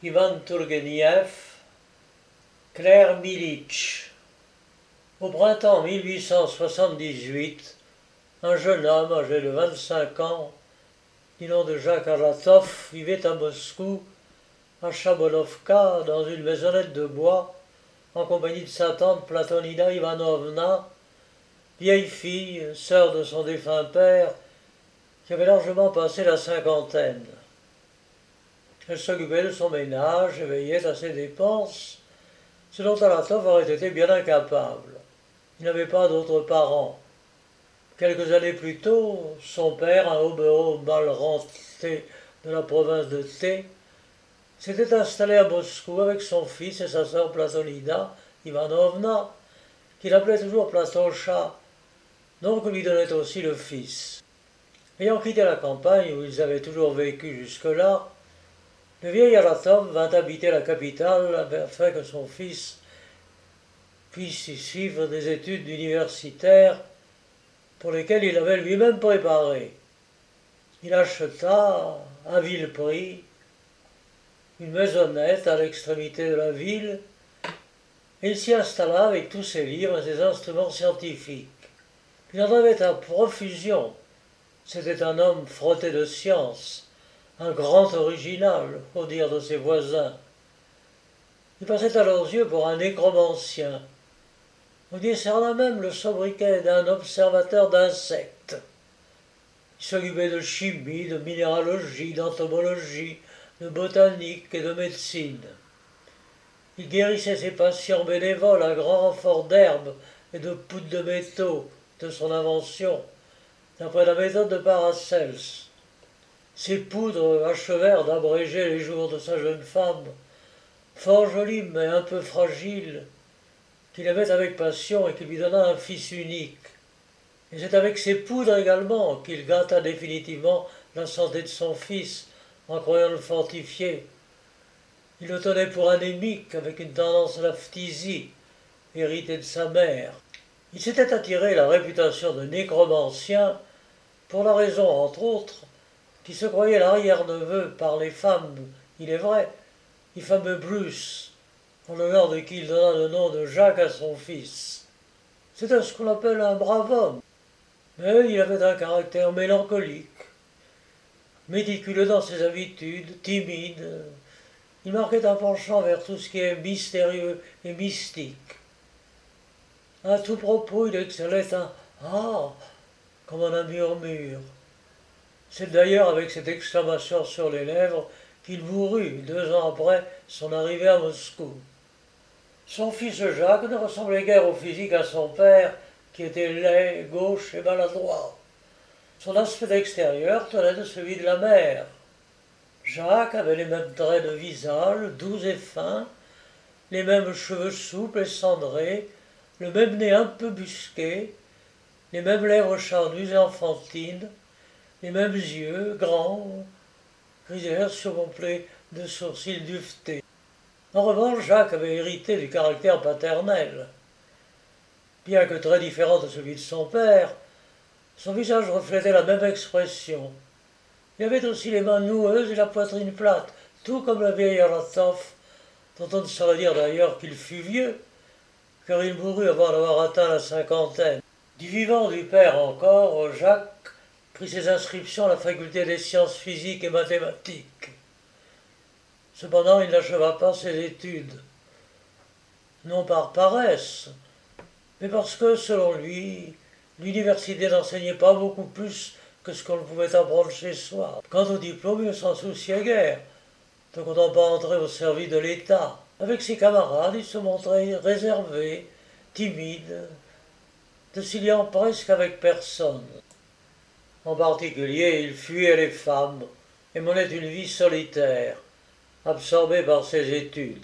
Ivan Tourguenieff, Claire Militch. Au printemps 1878, un jeune homme âgé de 25 ans, du nom de Jacques Aratov, vivait à Moscou, à Chabolovka, dans une maisonnette de bois, en compagnie de sa tante Platonida Ivanovna, vieille fille, sœur de son défunt père, qui avait largement passé la cinquantaine. Elle s'occupait de son ménage et veillait à ses dépenses, ce dont Aratov aurait été bien incapable. Il n'avait pas d'autres parents. Quelques années plus tôt, son père, un hobereau mal renté de la province de T, s'était installé à Moscou avec son fils et sa sœur Platonida Ivanovna, qu'il appelait toujours Platocha, nom que lui donnait aussi le fils. Ayant quitté la campagne où ils avaient toujours vécu jusque-là, le vieil Aratov vint habiter la capitale afin que son fils puisse y suivre des études universitaires pour lesquelles il avait lui-même préparé. Il acheta, à vil prix, une maisonnette à l'extrémité de la ville et il s'y installa avec tous ses livres et ses instruments scientifiques. Il en avait à profusion. C'était un homme frotté de science, un grand original, au dire de ses voisins. Il passait à leurs yeux pour un nécromancien. On discerna même le sobriquet d'un observateur d'insectes. Il s'occupait de chimie, de minéralogie, d'entomologie, de botanique et de médecine. Il guérissait ses patients bénévoles à grand renfort d'herbes et de poudre de métaux de son invention, d'après la méthode de Paracels. Ces poudres achevèrent d'abréger les jours de sa jeune femme, fort jolie mais un peu fragile, qu'il aimait avec passion et qui lui donna un fils unique. Et c'est avec ces poudres également qu'il gâta définitivement la santé de son fils, en croyant le fortifier. Il le tenait pour anémique, avec une tendance à la phtisie, héritée de sa mère. Il s'était attiré la réputation de nécromancien pour la raison, entre autres, qu'il se croyait l'arrière-neveu par les femmes, il est vrai, du fameux Bruce, en l'honneur de qui il donna le nom de Jacques à son fils. C'était ce qu'on appelle un brave homme, mais il avait un caractère mélancolique, méticuleux dans ses habitudes, timide. Il marquait un penchant vers tout ce qui est mystérieux et mystique. À tout propos, il excellait un « Ah !» comme un murmure. C'est d'ailleurs avec cette exclamation sur les lèvres qu'il mourut 2 ans après son arrivée à Moscou. Son fils Jacques ne ressemblait guère au physique à son père, qui était laid, gauche et maladroit. Son aspect extérieur tenait de celui de la mère. Jacques avait les mêmes traits de visage, doux et fins, les mêmes cheveux souples et cendrés, le même nez un peu busqué, les mêmes lèvres charnues et enfantines, les mêmes yeux, grands, grisèrent surmontés de sourcils duvetés. En revanche, Jacques avait hérité du caractère paternel. Bien que très différent de celui de son père, son visage reflétait la même expression. Il avait aussi les mains noueuses et la poitrine plate, tout comme le vieil Aratov, dont on ne saurait dire d'ailleurs qu'il fut vieux, car il mourut avant d'avoir atteint la cinquantaine. Du vivant du père encore, Jacques prit ses inscriptions à la faculté des sciences physiques et mathématiques. Cependant, il n'acheva pas ses études, non par paresse, mais parce que, selon lui, l'université n'enseignait pas beaucoup plus que ce qu'on pouvait apprendre chez soi. Quant au diplôme, il ne s'en souciait guère, tant qu'on n'a pas entré au service de l'État. Avec ses camarades, il se montrait réservé, timide, ne se liant presque avec personne. En particulier, il fuyait les femmes et menait une vie solitaire, absorbé par ses études.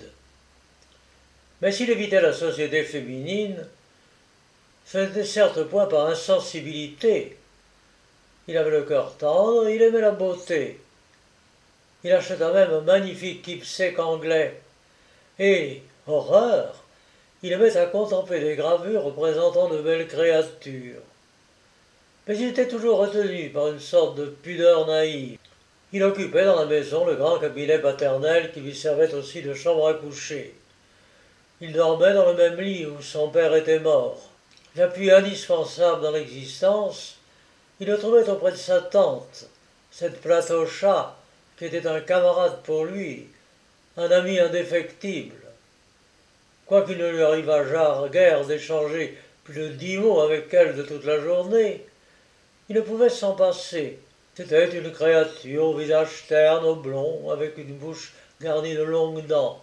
Mais s'il évitait la société féminine, ce n'était certes point par insensibilité. Il avait le cœur tendre et il aimait la beauté. Il acheta même un magnifique keepsake anglais. Et, horreur, il aimait à contempler des gravures représentant de belles créatures. Mais il était toujours retenu par une sorte de pudeur naïve. Il occupait dans la maison le grand cabinet paternel qui lui servait aussi de chambre à coucher. Il dormait dans le même lit où son père était mort. L'appui indispensable dans l'existence, il le trouvait auprès de sa tante, cette Platocha, qui était un camarade pour lui, un ami indéfectible. Quoiqu'il ne lui arrivât guère d'échanger plus de 10 mots avec elle de toute la journée, il ne pouvait s'en passer. C'était une créature au visage terne, oblong, avec une bouche garnie de longues dents.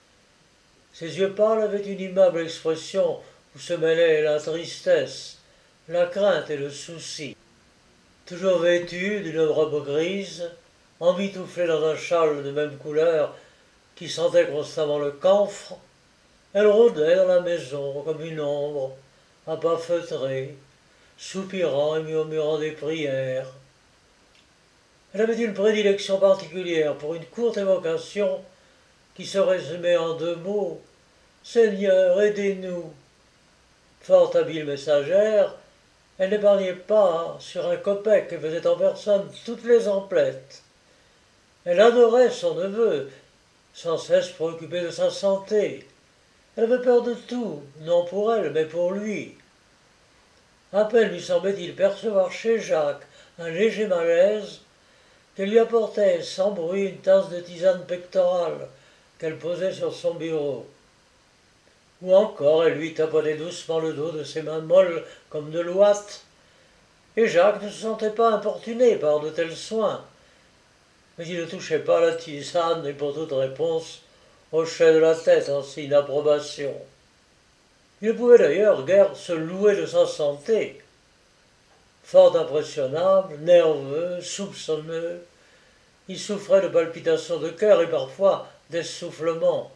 Ses yeux pâles avaient une immeuble expression où se mêlaient la tristesse, la crainte et le souci. Toujours vêtue d'une robe grise, emmitouflée dans un châle de même couleur qui sentait constamment le camphre, elle rôdait dans la maison comme une ombre, à pas feutrés, soupirant et murmurant des prières. Elle avait une prédilection particulière pour une courte évocation qui se résumait en 2 mots. Seigneur, aidez-nous. Fort habile messagère, elle n'épargnait pas sur un copeck et faisait en personne toutes les emplettes. Elle adorait son neveu, sans cesse préoccupée de sa santé. Elle avait peur de tout, non pour elle, mais pour lui. À peine lui semblait-il percevoir chez Jacques un léger malaise qu'elle lui apportait sans bruit une tasse de tisane pectorale qu'elle posait sur son bureau. Ou encore elle lui tapotait doucement le dos de ses mains molles comme de l'ouate, et Jacques ne se sentait pas importuné par de tels soins. Mais il ne touchait pas la tisane et pour toute réponse hochait de la tête en signe d'approbation. Il ne pouvait d'ailleurs guère se louer de sa santé. Fort impressionnable, nerveux, soupçonneux, il souffrait de palpitations de cœur et parfois d'essoufflement.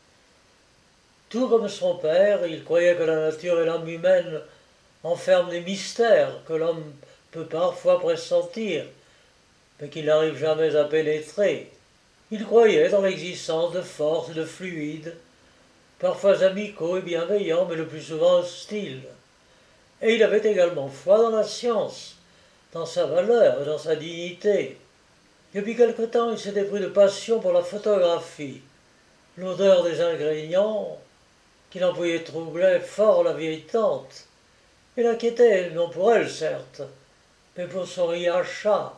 Tout comme son père, il croyait que la nature et l'âme humaine enferment des mystères que l'homme peut parfois pressentir, mais qu'il n'arrive jamais à pénétrer. Il croyait dans l'existence de forces et de fluides, parfois amicaux et bienveillants, mais le plus souvent hostiles. Et il avait également foi dans la science, dans sa valeur et dans sa dignité. Depuis quelque temps, il s'était pris de passion pour la photographie. L'odeur des ingrédients qu'il employait troublait fort la vieille tante, et l'inquiétait, non pour elle certes, mais pour son Riacha,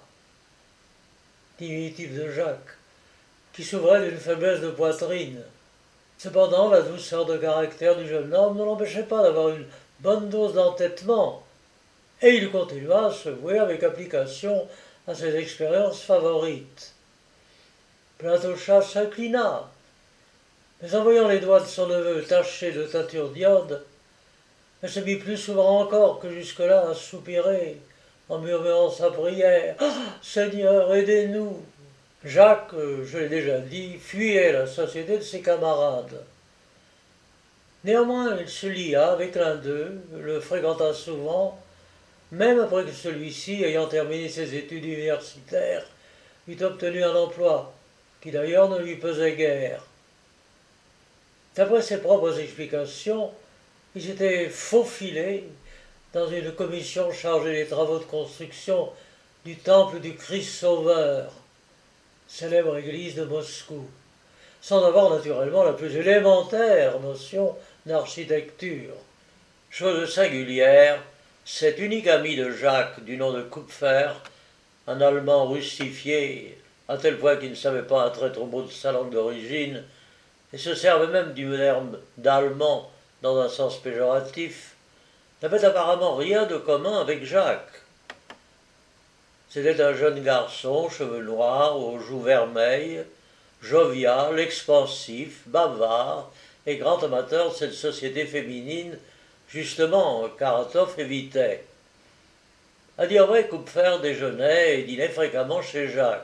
diminutif de Jacques, qui s'ouvrait d'une faiblesse de poitrine. Cependant, la douceur de caractère du jeune homme ne l'empêchait pas d'avoir une bonne dose d'entêtement, et il continua à se vouer avec application à ses expériences favorites. Platocha s'inclina, mais en voyant les doigts de son neveu tachés de teinture d'iode, elle se mit plus souvent encore que jusque-là à soupirer, en murmurant sa prière. « Ah, Seigneur, aidez-nous » Jacques, je l'ai déjà dit, fuyait la société de ses camarades. Néanmoins, il se lia avec l'un d'eux, le fréquenta souvent, même après que celui-ci, ayant terminé ses études universitaires, eut obtenu un emploi, qui d'ailleurs ne lui pesait guère. D'après ses propres explications, il s'était faufilé dans une commission chargée des travaux de construction du temple du Christ Sauveur, célèbre église de Moscou, sans avoir naturellement la plus élémentaire notion d'architecture. Chose singulière, cet unique ami de Jacques du nom de Kupfer, un Allemand rustifié, à tel point qu'il ne savait pas un traître au mot de sa langue d'origine, et se servait même du terme d'allemand dans un sens péjoratif, n'avait apparemment rien de commun avec Jacques. C'était un jeune garçon, cheveux noirs, aux joues vermeilles, jovial, expansif, bavard et grand amateur de cette société féminine, justement, Karatov évitait. À dire vrai, Kupfer déjeunait et dînait fréquemment chez Jacques.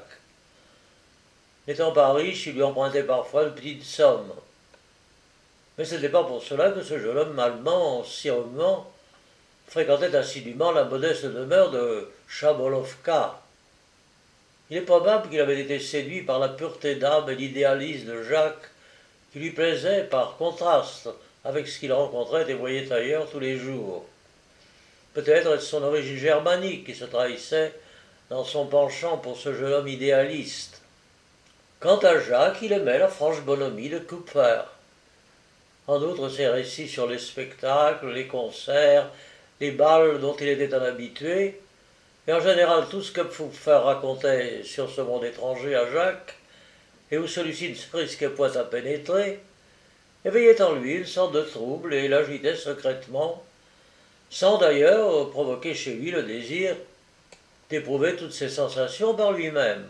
N'étant pas riche, il lui empruntait parfois une petite somme. Mais ce n'était pas pour cela que ce jeune homme allemand, si rudement, fréquentait assidûment la modeste demeure de Chabolovka. Il est probable qu'il avait été séduit par la pureté d'âme et l'idéalisme de Jacques, qui lui plaisait par contraste avec ce qu'il rencontrait et voyait ailleurs tous les jours. Peut-être est-ce son origine germanique qui se trahissait dans son penchant pour ce jeune homme idéaliste. Quant à Jacques, il aimait la franche bonhomie de Kupfer. En outre, ses récits sur les spectacles, les concerts, les bals dont il était un habitué, et en général tout ce que Kupfer racontait sur ce monde étranger à Jacques, et où celui-ci ne se risquait point à pénétrer, éveillait en lui une sorte de trouble et l'agitait secrètement, sans d'ailleurs provoquer chez lui le désir d'éprouver toutes ces sensations par lui-même.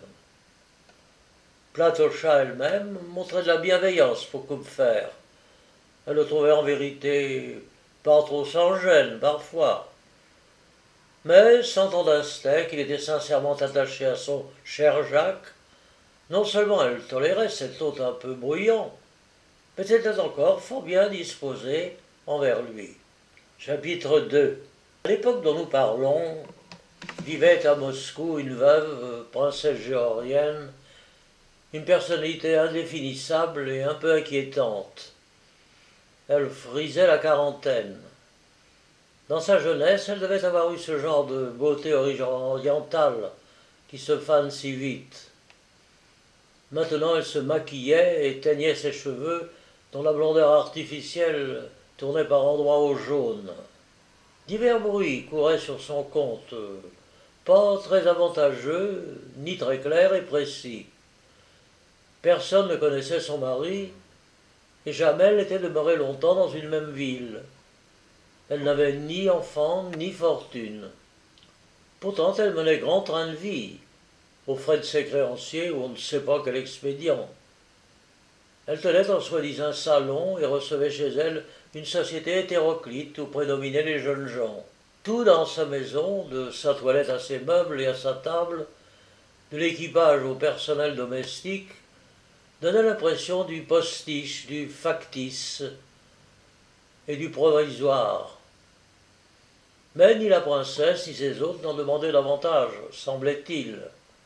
Platocha elle-même montrait de la bienveillance pour Kupfer. Elle le trouvait en vérité pas trop sans gêne parfois, mais sentant d'instinct qu'il était sincèrement attaché à son cher Jacques, non seulement elle tolérait cet hôte un peu bruyant, mais elle était encore fort bien disposée envers lui. Chapitre 2. À l'époque dont nous parlons, vivait à Moscou une veuve, princesse géorgienne, une personnalité indéfinissable et un peu inquiétante. Elle frisait la quarantaine. Dans sa jeunesse, elle devait avoir eu ce genre de beauté orientale qui se fane si vite. Maintenant, elle se maquillait et teignait ses cheveux, dont la blondeur artificielle tournait par endroits au jaune. Divers bruits couraient sur son compte, pas très avantageux, ni très clairs et précis. Personne ne connaissait son mari, et jamais elle n'était demeurée longtemps dans une même ville. Elle n'avait ni enfant, ni fortune. Pourtant, elle menait grand train de vie, aux frais de ses créanciers ou on ne sait pas quel expédient. Elle tenait en soi-disant salon et recevait chez elle une société hétéroclite où prédominaient les jeunes gens. Tout dans sa maison, de sa toilette à ses meubles et à sa table, de l'équipage au personnel domestique, donnait l'impression du postiche, du factice et du provisoire. Mais ni la princesse ni ses hôtes n'en demandaient davantage, semblait-il.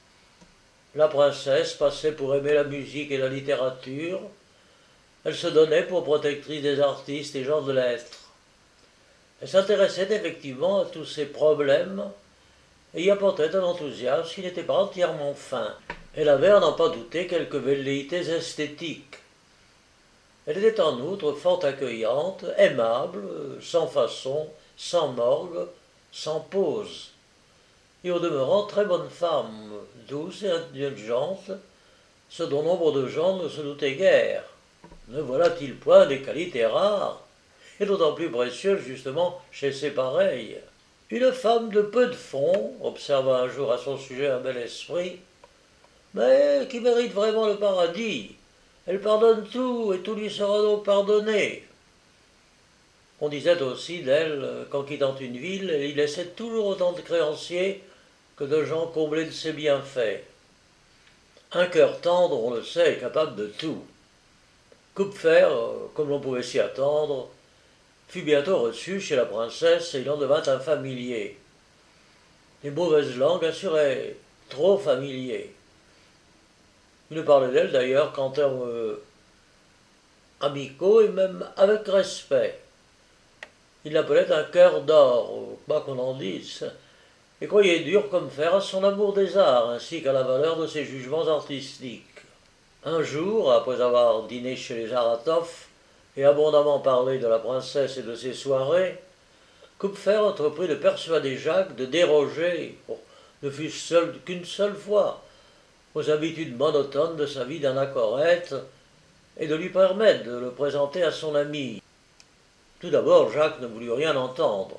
La princesse passait pour aimer la musique et la littérature, elle se donnait pour protectrice des artistes et gens de lettres. Elle s'intéressait effectivement à tous ces problèmes et y apportait un enthousiasme qui n'était pas entièrement fin. Elle avait, à n'en pas douter, quelques velléités esthétiques. Elle était en outre fort accueillante, aimable, sans façon, sans morgue, sans pose, et au demeurant très bonne femme, douce et indulgente, ce dont nombre de gens ne se doutaient guère. Ne voilà-t-il point des qualités rares, et d'autant plus précieuses justement chez ses pareils? Une femme de peu de fond, observa un jour à son sujet un bel esprit, mais qui mérite vraiment le paradis. Elle pardonne tout, et tout lui sera donc pardonné. On disait aussi d'elle qu'en quittant une ville, elle y laissait toujours autant de créanciers que de gens comblés de ses bienfaits. Un cœur tendre, on le sait, est capable de tout. Kupfer, comme l'on pouvait s'y attendre, fut bientôt reçu chez la princesse et il en devint un familier. Les mauvaises langues assuraient trop familier. Il ne parlait d'elle d'ailleurs qu'en termes amicaux et même avec respect. Il l'appelait un cœur d'or, pas qu'on en dise, et croyait dur comme fer à son amour des arts ainsi qu'à la valeur de ses jugements artistiques. Un jour, après avoir dîné chez les Aratov et abondamment parlé de la princesse et de ses soirées, Kupfer entreprit de persuader Jacques de déroger, ne fût-ce qu'une seule fois, aux habitudes monotones de sa vie d'anachorète et de lui permettre de le présenter à son ami. Tout d'abord, Jacques ne voulut rien entendre.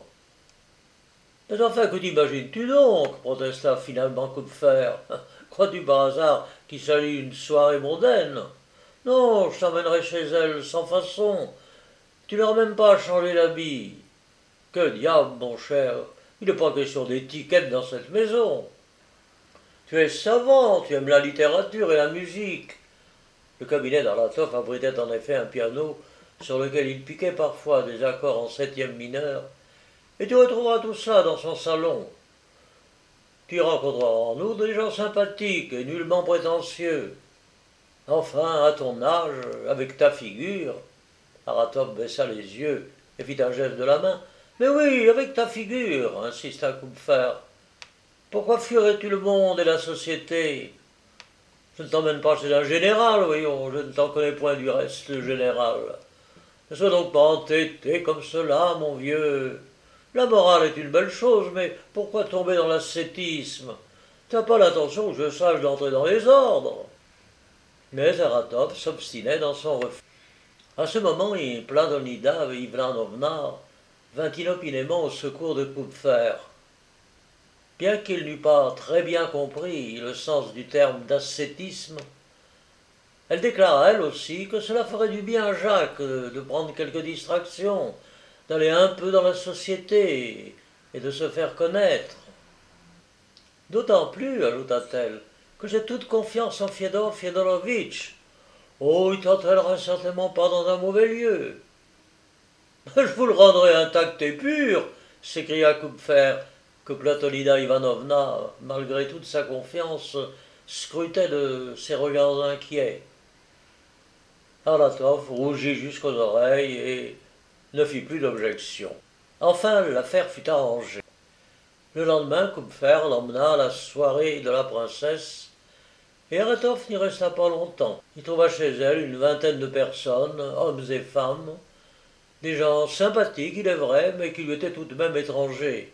Mais enfin, que t'imagines-tu donc protesta finalement Kupfer. Crois-tu par hasard qu'il s'agit d'une soirée mondaine? Non, je t'emmènerai chez elle sans façon. Tu n'auras même pas à changer d'habit. Que diable, mon cher, il n'est pas question d'étiquette dans cette maison. Tu es savant, tu aimes la littérature et la musique. Le cabinet d'Arlatov abritait en effet un piano sur lequel il piquait parfois des accords en septième mineur, et tu retrouveras tout ça dans son salon. Tu y rencontreras en outre des gens sympathiques et nullement prétentieux. Enfin, à ton âge, avec ta figure, Aratov baissa les yeux et fit un geste de la main. Mais oui, avec ta figure, insista Kupfer. Pourquoi fuirais-tu le monde et la société? Je ne t'emmène pas chez un général, voyons, je ne t'en connais point du reste, le général. Ne sois donc pas entêté comme cela, mon vieux. La morale est une belle chose, mais pourquoi tomber dans l'ascétisme? Tu n'as pas l'intention que je sache d'entrer dans les ordres. Mais Zaratov s'obstinait dans son refus. À ce moment, Pladonida Ivanovna vint inopinément au secours de Kupfer. Bien qu'il n'eût pas très bien compris le sens du terme d'ascétisme, elle déclara elle aussi que cela ferait du bien à Jacques de prendre quelques distractions, d'aller un peu dans la société et de se faire connaître. D'autant plus, ajouta-t-elle, que j'ai toute confiance en Fiodor Fiodorovitch. Oh, il t'entraînera certainement pas dans un mauvais lieu. Je vous le rendrai intact et pur, s'écria Kupfer, que Platonida Ivanovna, malgré toute sa confiance, scrutait de ses regards inquiets. Aratov rougit jusqu'aux oreilles et ne fit plus d'objection. Enfin, l'affaire fut arrangée. Le lendemain, Kupfer l'emmena à la soirée de la princesse, et Aratov n'y resta pas longtemps. Il trouva chez elle une vingtaine de personnes, hommes et femmes, des gens sympathiques, il est vrai, mais qui lui étaient tout de même étrangers.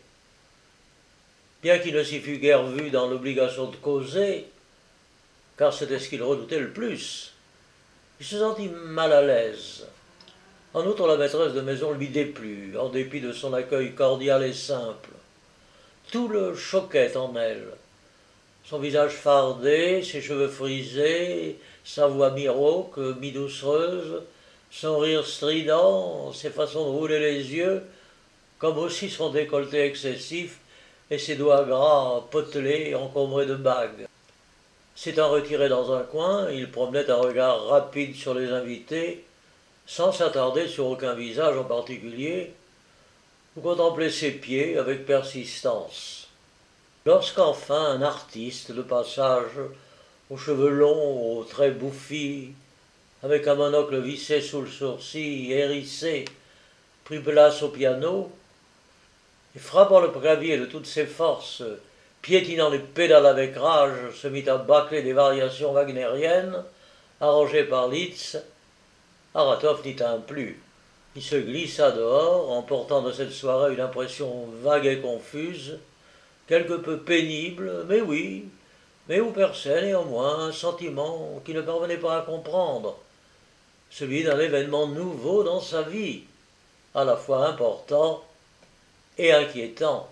Bien qu'il ne s'y fût guère vu dans l'obligation de causer, car c'était ce qu'il redoutait le plus, il se sentit mal à l'aise. En outre, la maîtresse de maison lui déplut, en dépit de son accueil cordial et simple. Tout le choquait en elle. Son visage fardé, ses cheveux frisés, sa voix mi-rauque, mi-doucereuse, son rire strident, ses façons de rouler les yeux, comme aussi son décolleté excessif et ses doigts gras, potelés, encombrés de bagues. S'étant retiré dans un coin, il promenait un regard rapide sur les invités, sans s'attarder sur aucun visage en particulier, ou contempler ses pieds avec persistance. Lorsqu'enfin un artiste de passage, aux cheveux longs, aux traits bouffis, avec un monocle vissé sous le sourcil, hérissé, prit place au piano, et frappant le clavier de toutes ses forces, piétinant les pédales avec rage, se mit à bâcler des variations wagnériennes, arrangées par Liszt. Aratov n'y tint plus. Il se glissa dehors, emportant de cette soirée une impression vague et confuse, quelque peu pénible, mais oui, mais où perçait néanmoins un sentiment qu'il ne parvenait pas à comprendre, celui d'un événement nouveau dans sa vie, à la fois important et inquiétant.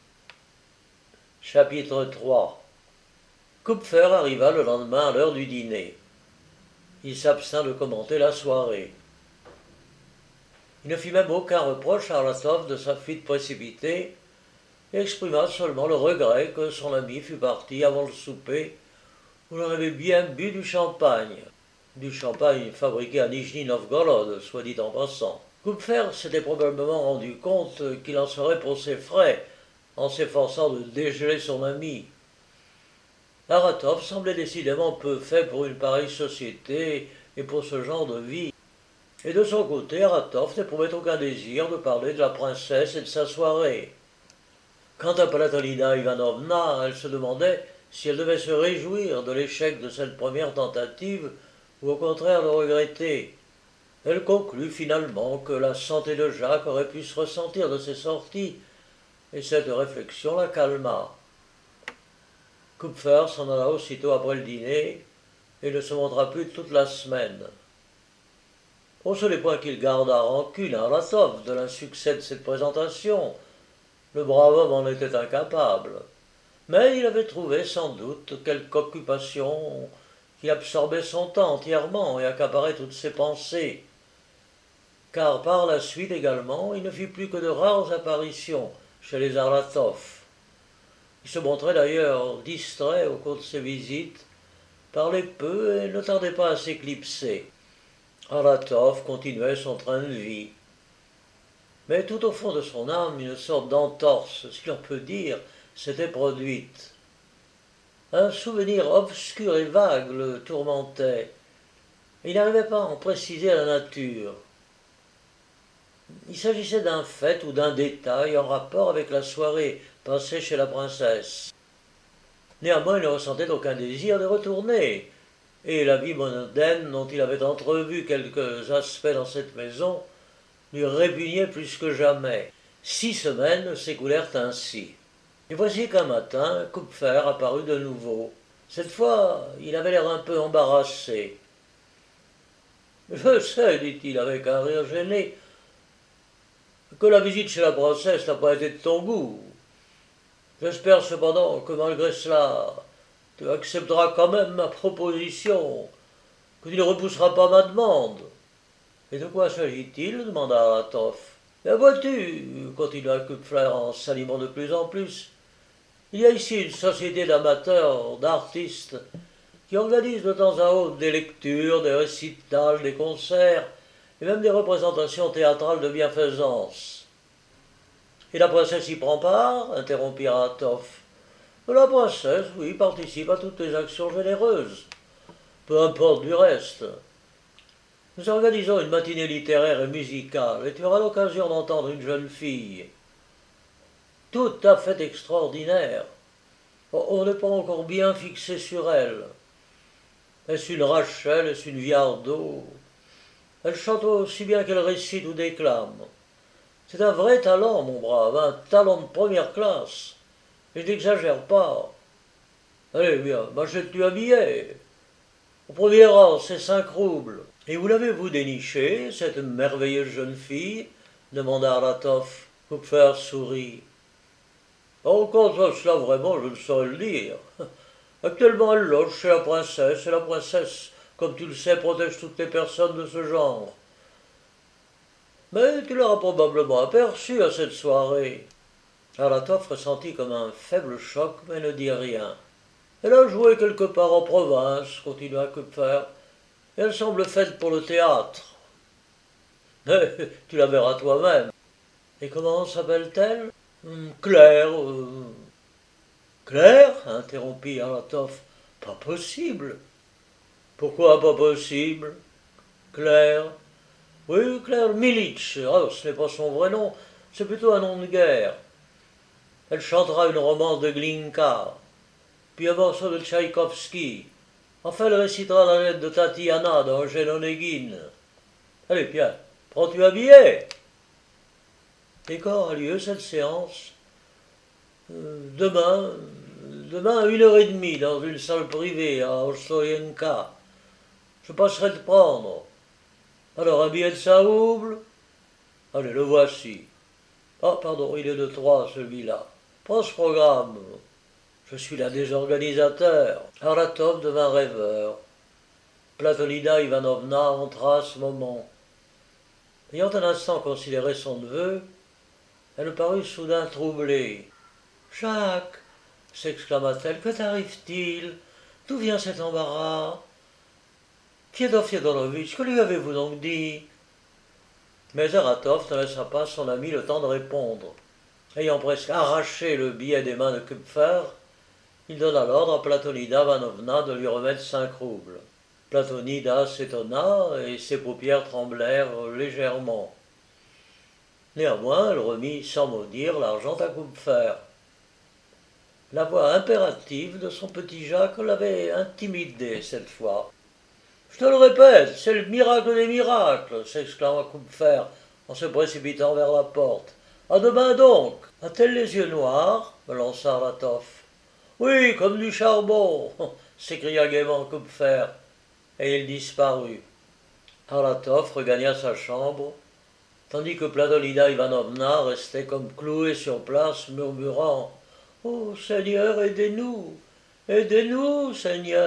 Chapitre 3. Kupfer arriva le lendemain à l'heure du dîner. Il s'abstint de commenter la soirée. Il ne fit même aucun reproche à Aratov de sa fuite précipitée, et exprima seulement le regret que son ami fût parti avant le souper, où l'on avait bien bu du champagne fabriqué à Nijni Novgorod, soit dit en passant. Kupfer s'était probablement rendu compte qu'il en serait pour ses frais, en s'efforçant de dégeler son ami. Aratov semblait décidément peu fait pour une pareille société et pour ce genre de vie. Et de son côté, Aratov n'éprouvait aucun désir de parler de la princesse et de sa soirée. Quant à Platonida Ivanovna, elle se demandait si elle devait se réjouir de l'échec de cette première tentative ou au contraire le regretter. Elle conclut finalement que la santé de Jacques aurait pu se ressentir de ses sorties, et cette réflexion la calma. Kupfer s'en alla aussitôt après le dîner et ne se montra plus toute la semaine. Au seul point qu'il garda rancune à Aratov de l'insuccès de cette présentation, le brave homme en était incapable, mais il avait trouvé sans doute quelque occupation qui absorbait son temps entièrement et accaparait toutes ses pensées, car par la suite également il ne fit plus que de rares apparitions chez les Aratov. Il se montrait d'ailleurs distrait au cours de ses visites, parlait peu et ne tardait pas à s'éclipser. Aratov continuait son train de vie. Mais tout au fond de son âme, une sorte d'entorse, si l'on peut dire, s'était produite. Un souvenir obscur et vague le tourmentait. Il n'arrivait pas à en préciser la nature. Il s'agissait d'un fait ou d'un détail en rapport avec la soirée passée chez la princesse. Néanmoins, il ne ressentait aucun désir de retourner, et la vie mondaine dont il avait entrevu quelques aspects dans cette maison lui répugnait plus que jamais. 6 semaines s'écoulèrent ainsi. Et voici qu'un matin, Kupfer apparut de nouveau. Cette fois, il avait l'air un peu embarrassé. Je sais, dit-il avec un rire gêné, que la visite chez la princesse n'a pas été de ton goût. J'espère cependant que malgré cela, tu accepteras quand même ma proposition, que tu ne repousseras pas ma demande. Et de quoi s'agit-il demanda Aratov. Mais vois-tu, continua Kupfer en s'animant de plus en plus, il y a ici une société d'amateurs, d'artistes, qui organise de temps à autre des lectures, des récitals, des concerts, et même des représentations théâtrales de bienfaisance. Et la princesse y prend part interrompit Aratov. La princesse, oui, participe à toutes les actions généreuses. Peu importe du reste. Nous organisons une matinée littéraire et musicale, et tu auras l'occasion d'entendre une jeune fille. Tout à fait extraordinaire. On n'est pas encore bien fixé sur elle. Est-ce une Rachel, est-ce une Viardot? Elle chante aussi bien qu'elle récite ou déclame. C'est un vrai talent, mon brave, un talent de première classe. Et je n'exagère pas. Allez, bien, m'achètes-tu un billet? Au premier rang, c'est 5 roubles. Et où l'avez-vous déniché, cette merveilleuse jeune fille demanda Aratov. Kupfer sourit. Oh, quant à cela, vraiment, je ne saurais le dire. Actuellement, elle loge chez la princesse, et la princesse, comme tu le sais, protège toutes les personnes de ce genre. Mais tu l'auras probablement aperçue à cette soirée. Aratov ressentit comme un faible choc, mais ne dit rien. Elle a joué quelque part en province, continua Kupfer, et elle semble faite pour le théâtre. Mais tu la verras toi-même. Et comment s'appelle-t-elle? Claire. Claire interrompit Aratov. Pas possible. Pourquoi pas possible? Claire. Oui, Claire Militch. Oh, ce n'est pas son vrai nom, c'est plutôt un nom de guerre. Elle chantera une romance de Glinka, puis un morceau de Tchaïkovski. Enfin, elle récitera la lettre de Tatiana dans Eugène Onegin. Allez, Pierre, prends-tu un billet? Et quand aura lieu cette séance? Demain à 1h30 dans une salle privée à Ostoyenka. Je passerai te prendre. Alors, un billet de 5 roubles? Allez, le voici. Ah, pardon, il est de 3, celui-là. Prends ce programme. Je suis l'un des organisateurs. Aratov devint rêveur. Platonida Ivanovna entra à ce moment. Ayant un instant considéré son neveu, elle parut soudain troublée. Jacques, s'exclama-t-elle, que t'arrive-t-il? D'où vient cet embarras? Fiodor Fyodorovitch, que lui avez-vous donc dit? Mais Aratov ne laissa pas son ami le temps de répondre. Ayant presque arraché le billet des mains de Kupfer, il donna l'ordre à Platonida Ivanovna de lui remettre 5 roubles. Platonida s'étonna et ses paupières tremblèrent légèrement. Néanmoins, elle remit sans mot dire l'argent à Kupfer. La voix impérative de son petit Jacques l'avait intimidé cette fois. Je te le répète, c'est le miracle des miracles, s'exclama Kupfer en se précipitant vers la porte. À demain donc. A-t-elle les yeux noirs? Me lança Aratov. Oui, comme du charbon, s'écria gaiement Kupfer, et il disparut. Aratov regagna sa chambre, tandis que Platonida Ivanovna restait comme clouée sur place, murmurant « Oh, Seigneur, aidez-nous! Aidez-nous, Seigneur !»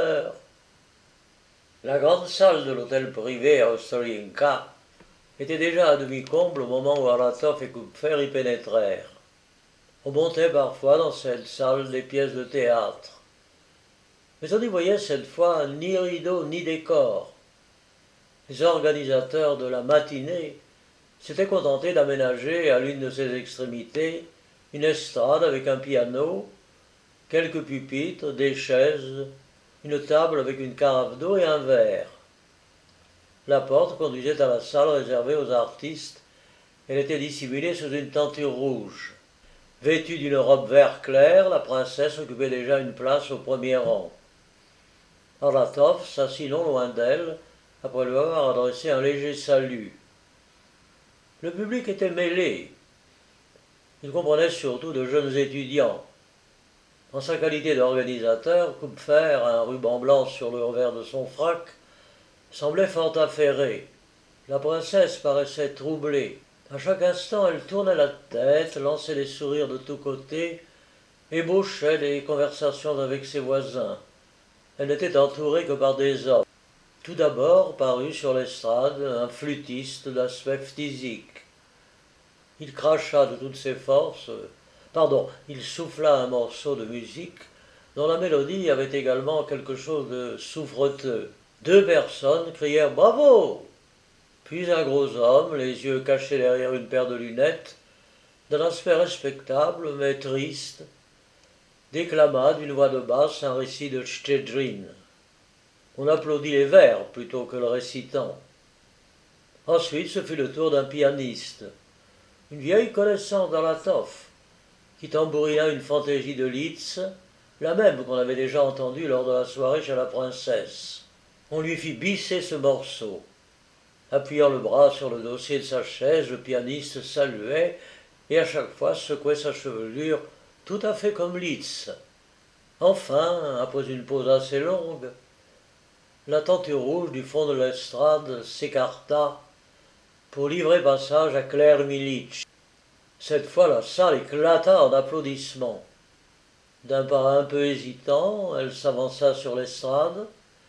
La grande salle de l'hôtel privé à Ostoyenka était déjà à demi-comble au moment où Aratov et Kupfer y pénétrèrent. On montait parfois dans cette salle des pièces de théâtre. Mais on n'y voyait cette fois ni rideau ni décor. Les organisateurs de la matinée s'étaient contentés d'aménager à l'une de ses extrémités une estrade avec un piano, quelques pupitres, des chaises, une table avec une carafe d'eau et un verre. La porte conduisait à la salle réservée aux artistes. Elle était dissimulée sous une tenture rouge. Vêtue d'une robe vert clair, la princesse occupait déjà une place au premier rang. Arlatov s'assit non loin d'elle, après lui avoir adressé un léger salut. Le public était mêlé. Il comprenait surtout de jeunes étudiants. En sa qualité d'organisateur, Kupfer, un ruban blanc sur le revers de son frac, semblait fort affairé. La princesse paraissait troublée. À chaque instant, elle tournait la tête, lançait des sourires de tous côtés, ébauchait des conversations avec ses voisins. Elle n'était entourée que par des hommes. Tout d'abord parut sur l'estrade un flûtiste d'aspect phtisique. Il cracha de toutes ses forces, il souffla un morceau de musique dont la mélodie avait également quelque chose de souffreteux. Deux personnes crièrent bravo. Puis un gros homme, les yeux cachés derrière une paire de lunettes, d'un aspect respectable mais triste, déclama d'une voix de basse un récit de Shtchedrine. On applaudit les vers plutôt que le récitant. Ensuite, ce fut le tour d'un pianiste, une vieille connaissance d'Arlatov, qui tambourina une fantaisie de Liszt, la même qu'on avait déjà entendue lors de la soirée chez la princesse. On lui fit bisser ce morceau. Appuyant le bras sur le dossier de sa chaise, le pianiste saluait et à chaque fois secouait sa chevelure tout à fait comme Liszt. Enfin, après une pause assez longue, la tenture rouge du fond de l'estrade s'écarta pour livrer passage à Claire Militch. Cette fois, la salle éclata en applaudissements. D'un pas un peu hésitant, elle s'avança sur l'estrade,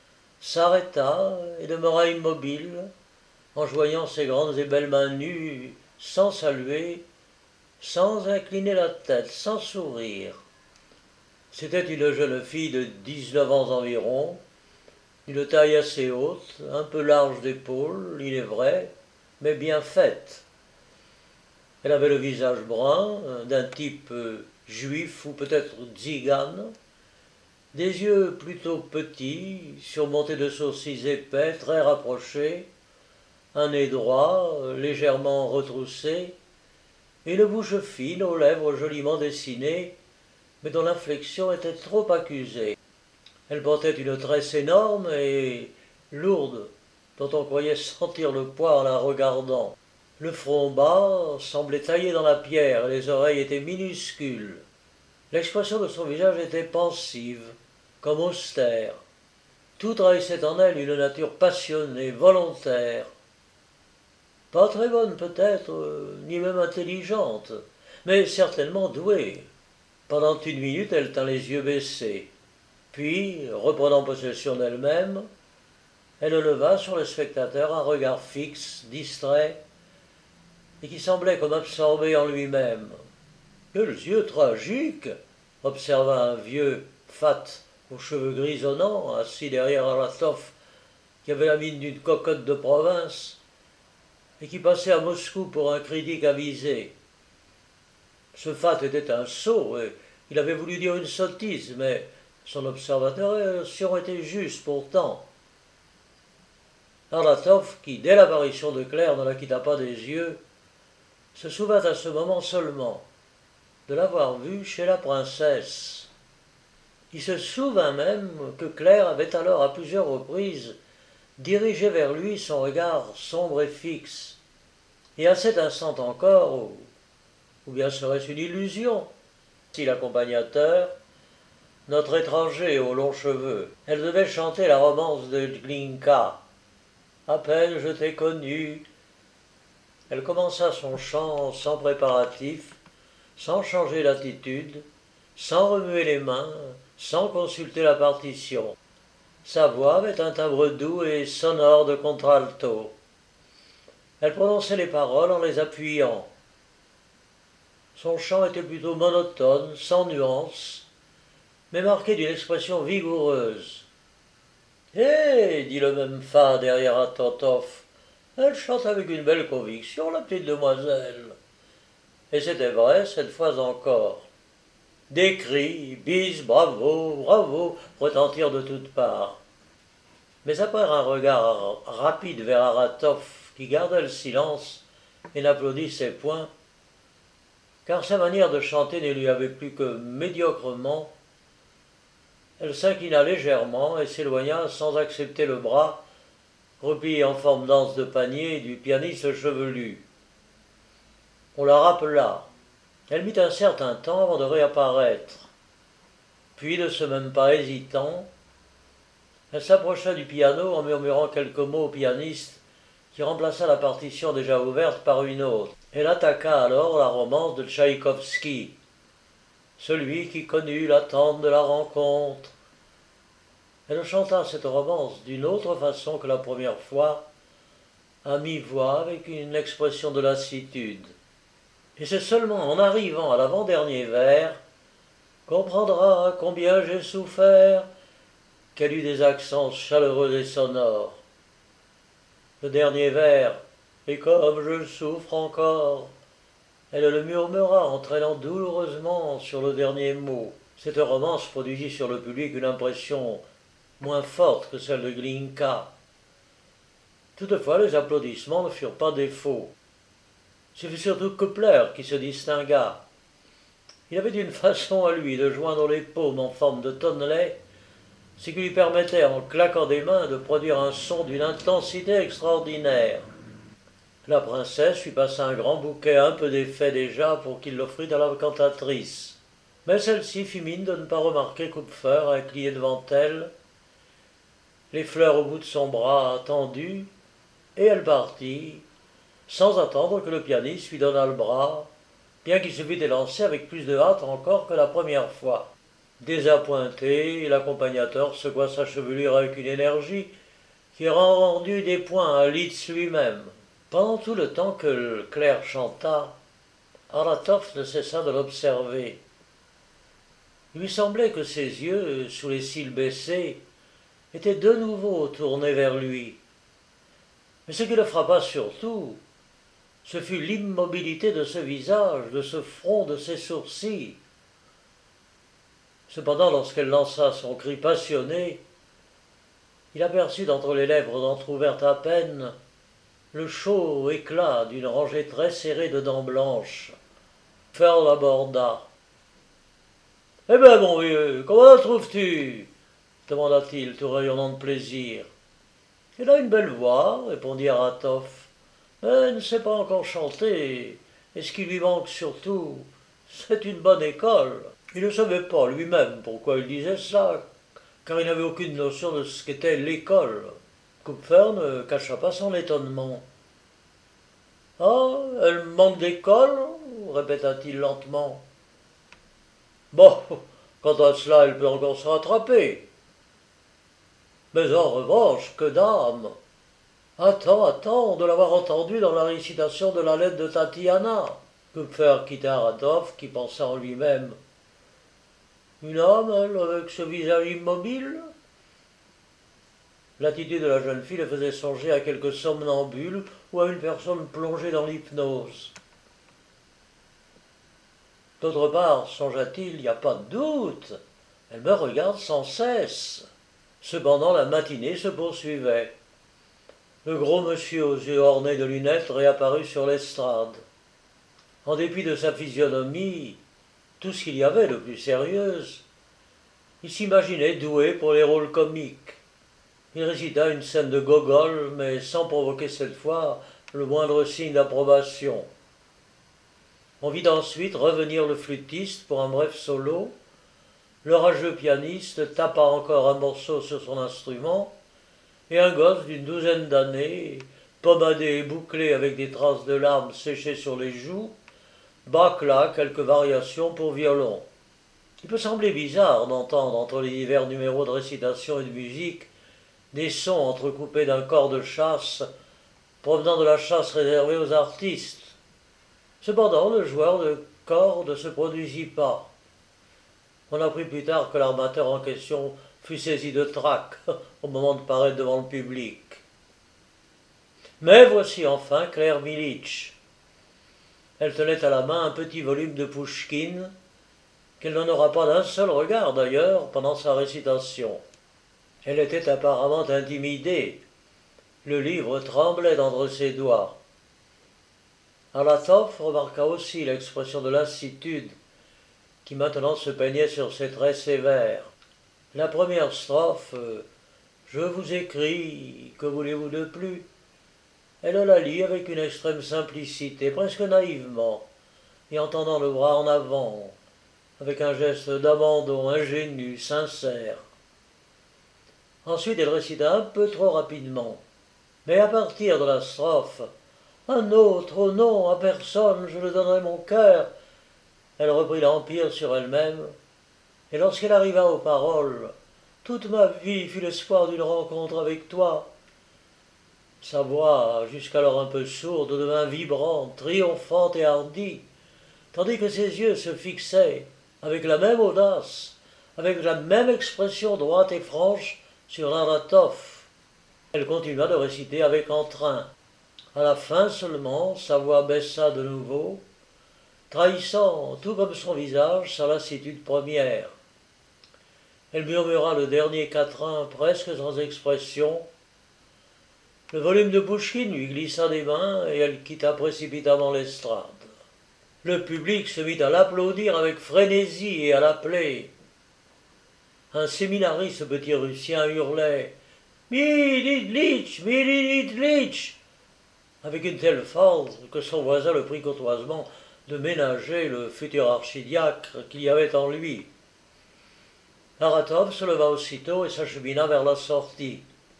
s'arrêta et demeura immobile, en joignant ses grandes et belles mains nues, sans saluer, sans incliner la tête, sans sourire. C'était une jeune fille de 19 ans environ, d'une taille assez haute, un peu large d'épaules, il est vrai, mais bien faite. Elle avait le visage brun, d'un type juif ou peut-être tzigane, des yeux plutôt petits, surmontés de sourcils épais, très rapprochés, un nez droit, légèrement retroussé, et une bouche fine aux lèvres joliment dessinées, mais dont l'inflexion était trop accusée. Elle portait une tresse énorme et lourde, dont on croyait sentir le poids en la regardant. Le front bas semblait taillé dans la pierre et les oreilles étaient minuscules. L'expression de son visage était pensive, comme austère. Tout trahissait en elle une nature passionnée, volontaire. Pas très bonne peut-être, ni même intelligente, mais certainement douée. Pendant une minute, elle tint les yeux baissés. Puis, reprenant possession d'elle-même, elle leva sur le spectateur un regard fixe, distrait, et qui semblait comme absorbé en lui-même. « Quels yeux tragiques !» observa un vieux, fat, aux cheveux grisonnants, assis derrière Arlatov, qui avait la mine d'une cocotte de province, et qui passait à Moscou pour un critique avisé. Ce fat était un sot, et il avait voulu dire une sottise, mais son observation était juste pourtant. Arlatov, qui dès l'apparition de Claire ne la quitta pas des yeux, se souvint à ce moment seulement de l'avoir vue chez la princesse. Il se souvint même que Claire avait alors à plusieurs reprises dirigé vers lui son regard sombre et fixe. Et à cet instant encore, ou bien serait-ce une illusion, si l'accompagnateur, notre étranger aux longs cheveux, elle devait chanter la romance de Glinka. À peine je t'ai connu. Elle commença son chant sans préparatif, sans changer d'attitude, sans remuer les mains, sans consulter la partition. Sa voix avait un timbre doux et sonore de contralto. Elle prononçait les paroles en les appuyant. Son chant était plutôt monotone, sans nuance, mais marqué d'une expression vigoureuse. « Hé !» dit le même fa derrière Arlatov. « Elle chante avec une belle conviction, la petite demoiselle. » Et c'était vrai, cette fois encore. Des cris, bis, bravo, bravo, retentirent de toutes parts. Mais après un regard rapide vers Arlatov, qui gardait le silence et n'applaudissait point, car sa manière de chanter ne lui avait plu que médiocrement. Elle s'inclina légèrement et s'éloigna sans accepter le bras, replié en forme d'anse de panier, du pianiste chevelu. On la rappela. Elle mit un certain temps avant de réapparaître. Puis, de ce même pas hésitant, elle s'approcha du piano en murmurant quelques mots au pianiste qui remplaça la partition déjà ouverte par une autre. Elle attaqua alors la romance de Tchaïkovski, celui qui connut l'attente de la rencontre. Elle chanta cette romance d'une autre façon que la première fois, à mi-voix avec une expression de lassitude. Et c'est seulement en arrivant à l'avant-dernier vers qu'on comprendra combien j'ai souffert qu'elle eut des accents chaleureux et sonores. Le dernier vers, et comme je souffre encore, elle le murmura en traînant douloureusement sur le dernier mot. Cette romance produisit sur le public une impression moins forte que celle de Glinka. Toutefois, les applaudissements ne furent pas défauts. Ce fut surtout Kupler qui se distingua. Il avait une façon à lui de joindre les paumes en forme de tonnelet, ce qui lui permettait, en claquant des mains, de produire un son d'une intensité extraordinaire. La princesse lui passa un grand bouquet un peu défait déjà pour qu'il l'offrît à la cantatrice. Mais celle-ci fit mine de ne pas remarquer Kupfer incliné devant elle, les fleurs au bout de son bras tendu, et elle partit, sans attendre que le pianiste lui donnât le bras, bien qu'il se fût élancé avec plus de hâte encore que la première fois. Désappointé, l'accompagnateur secoua sa chevelure avec une énergie qui rendit des points à Liszt lui-même. Pendant tout le temps que Claire chanta, Aratov ne cessa de l'observer. Il lui semblait que ses yeux, sous les cils baissés, étaient de nouveau tournés vers lui. Mais ce qui le frappa surtout, ce fut l'immobilité de ce visage, de ce front, de ses sourcils. Cependant, lorsqu'elle lança son cri passionné, il aperçut d'entre les lèvres entr'ouvertes à peine le chaud éclat d'une rangée très serrée de dents blanches. Ferl l'aborda. « Eh bien, mon vieux, comment la trouves-tu » demanda-t-il, tout rayonnant de plaisir. « Elle a une belle voix, » répondit Aratov, « mais elle ne sait pas encore chanter, et ce qui lui manque surtout, c'est une bonne école. » Il ne savait pas lui-même pourquoi il disait ça, car il n'avait aucune notion de ce qu'était l'école. Kupfer ne cacha pas son étonnement. « Ah, elle manque d'école » répéta-t-il lentement. « Bon, quant à cela, elle peut encore se rattraper. Mais en revanche, que d'âme ! Attends, de l'avoir entendue dans la récitation de la lettre de Tatiana. » Kupfer quitta Aratov, qui pensa en lui-même. Une âme, elle, avec ce visage immobile. L'attitude de la jeune fille le faisait songer à quelque somnambule ou à une personne plongée dans l'hypnose. D'autre part, songea-t-il, il n'y a pas de doute, elle me regarde sans cesse. Cependant, la matinée se poursuivait. Le gros monsieur aux yeux ornés de lunettes réapparut sur l'estrade. En dépit de sa physionomie, tout ce qu'il y avait de plus sérieuse, il s'imaginait doué pour les rôles comiques. Il récita une scène de Gogol, mais sans provoquer cette fois le moindre signe d'approbation. On vit ensuite revenir le flûtiste pour un bref solo. Le rageux pianiste tapa encore un morceau sur son instrument, et un gosse d'une douzaine d'années, pommadé et bouclé avec des traces de larmes séchées sur les joues, bâcla quelques variations pour violon. Il peut sembler bizarre d'entendre entre les divers numéros de récitation et de musique des sons entrecoupés d'un corps de chasse provenant de la chasse réservée aux artistes. Cependant, le joueur de corde ne se produisit pas. On apprit plus tard que l'armateur en question fut saisi de trac au moment de paraître devant le public. Mais voici enfin Claire Militch. Elle tenait à la main un petit volume de Pouchkine, qu'elle n'honora pas d'un seul regard d'ailleurs pendant sa récitation. Elle était apparemment intimidée. Le livre tremblait d'entre ses doigts. Alatov remarqua aussi l'expression de lassitude qui maintenant se peignait sur ses traits sévères. La première strophe, je vous écris, que voulez-vous de plus? Elle la lit avec une extrême simplicité, presque naïvement, et en tendant le bras en avant, avec un geste d'abandon ingénu, sincère. Ensuite, elle récita un peu trop rapidement. Mais à partir de la strophe « Un autre, oh non, à personne, je ne donnerai mon cœur », elle reprit l'empire sur elle-même, et lorsqu'elle arriva aux paroles « Toute ma vie fut l'espoir d'une rencontre avec toi », sa voix, jusqu'alors un peu sourde, devint vibrante, triomphante et hardie, tandis que ses yeux se fixaient, avec la même audace, avec la même expression droite et franche, sur Alatov. Elle continua de réciter avec entrain. À la fin seulement, sa voix baissa de nouveau, trahissant, tout comme son visage, sa lassitude première. Elle murmura le dernier quatrain presque sans expression. Le volume de Pouchkine lui glissa des mains et elle quitta précipitamment l'estrade. Le public se mit à l'applaudir avec frénésie et à l'appeler. Un séminariste petit russien hurlait « Militlich, Militlich !» avec une telle force que son voisin le prit courtoisement de ménager le futur archidiacre qu'il y avait en lui. Aratov se leva aussitôt et s'achemina vers la sortie.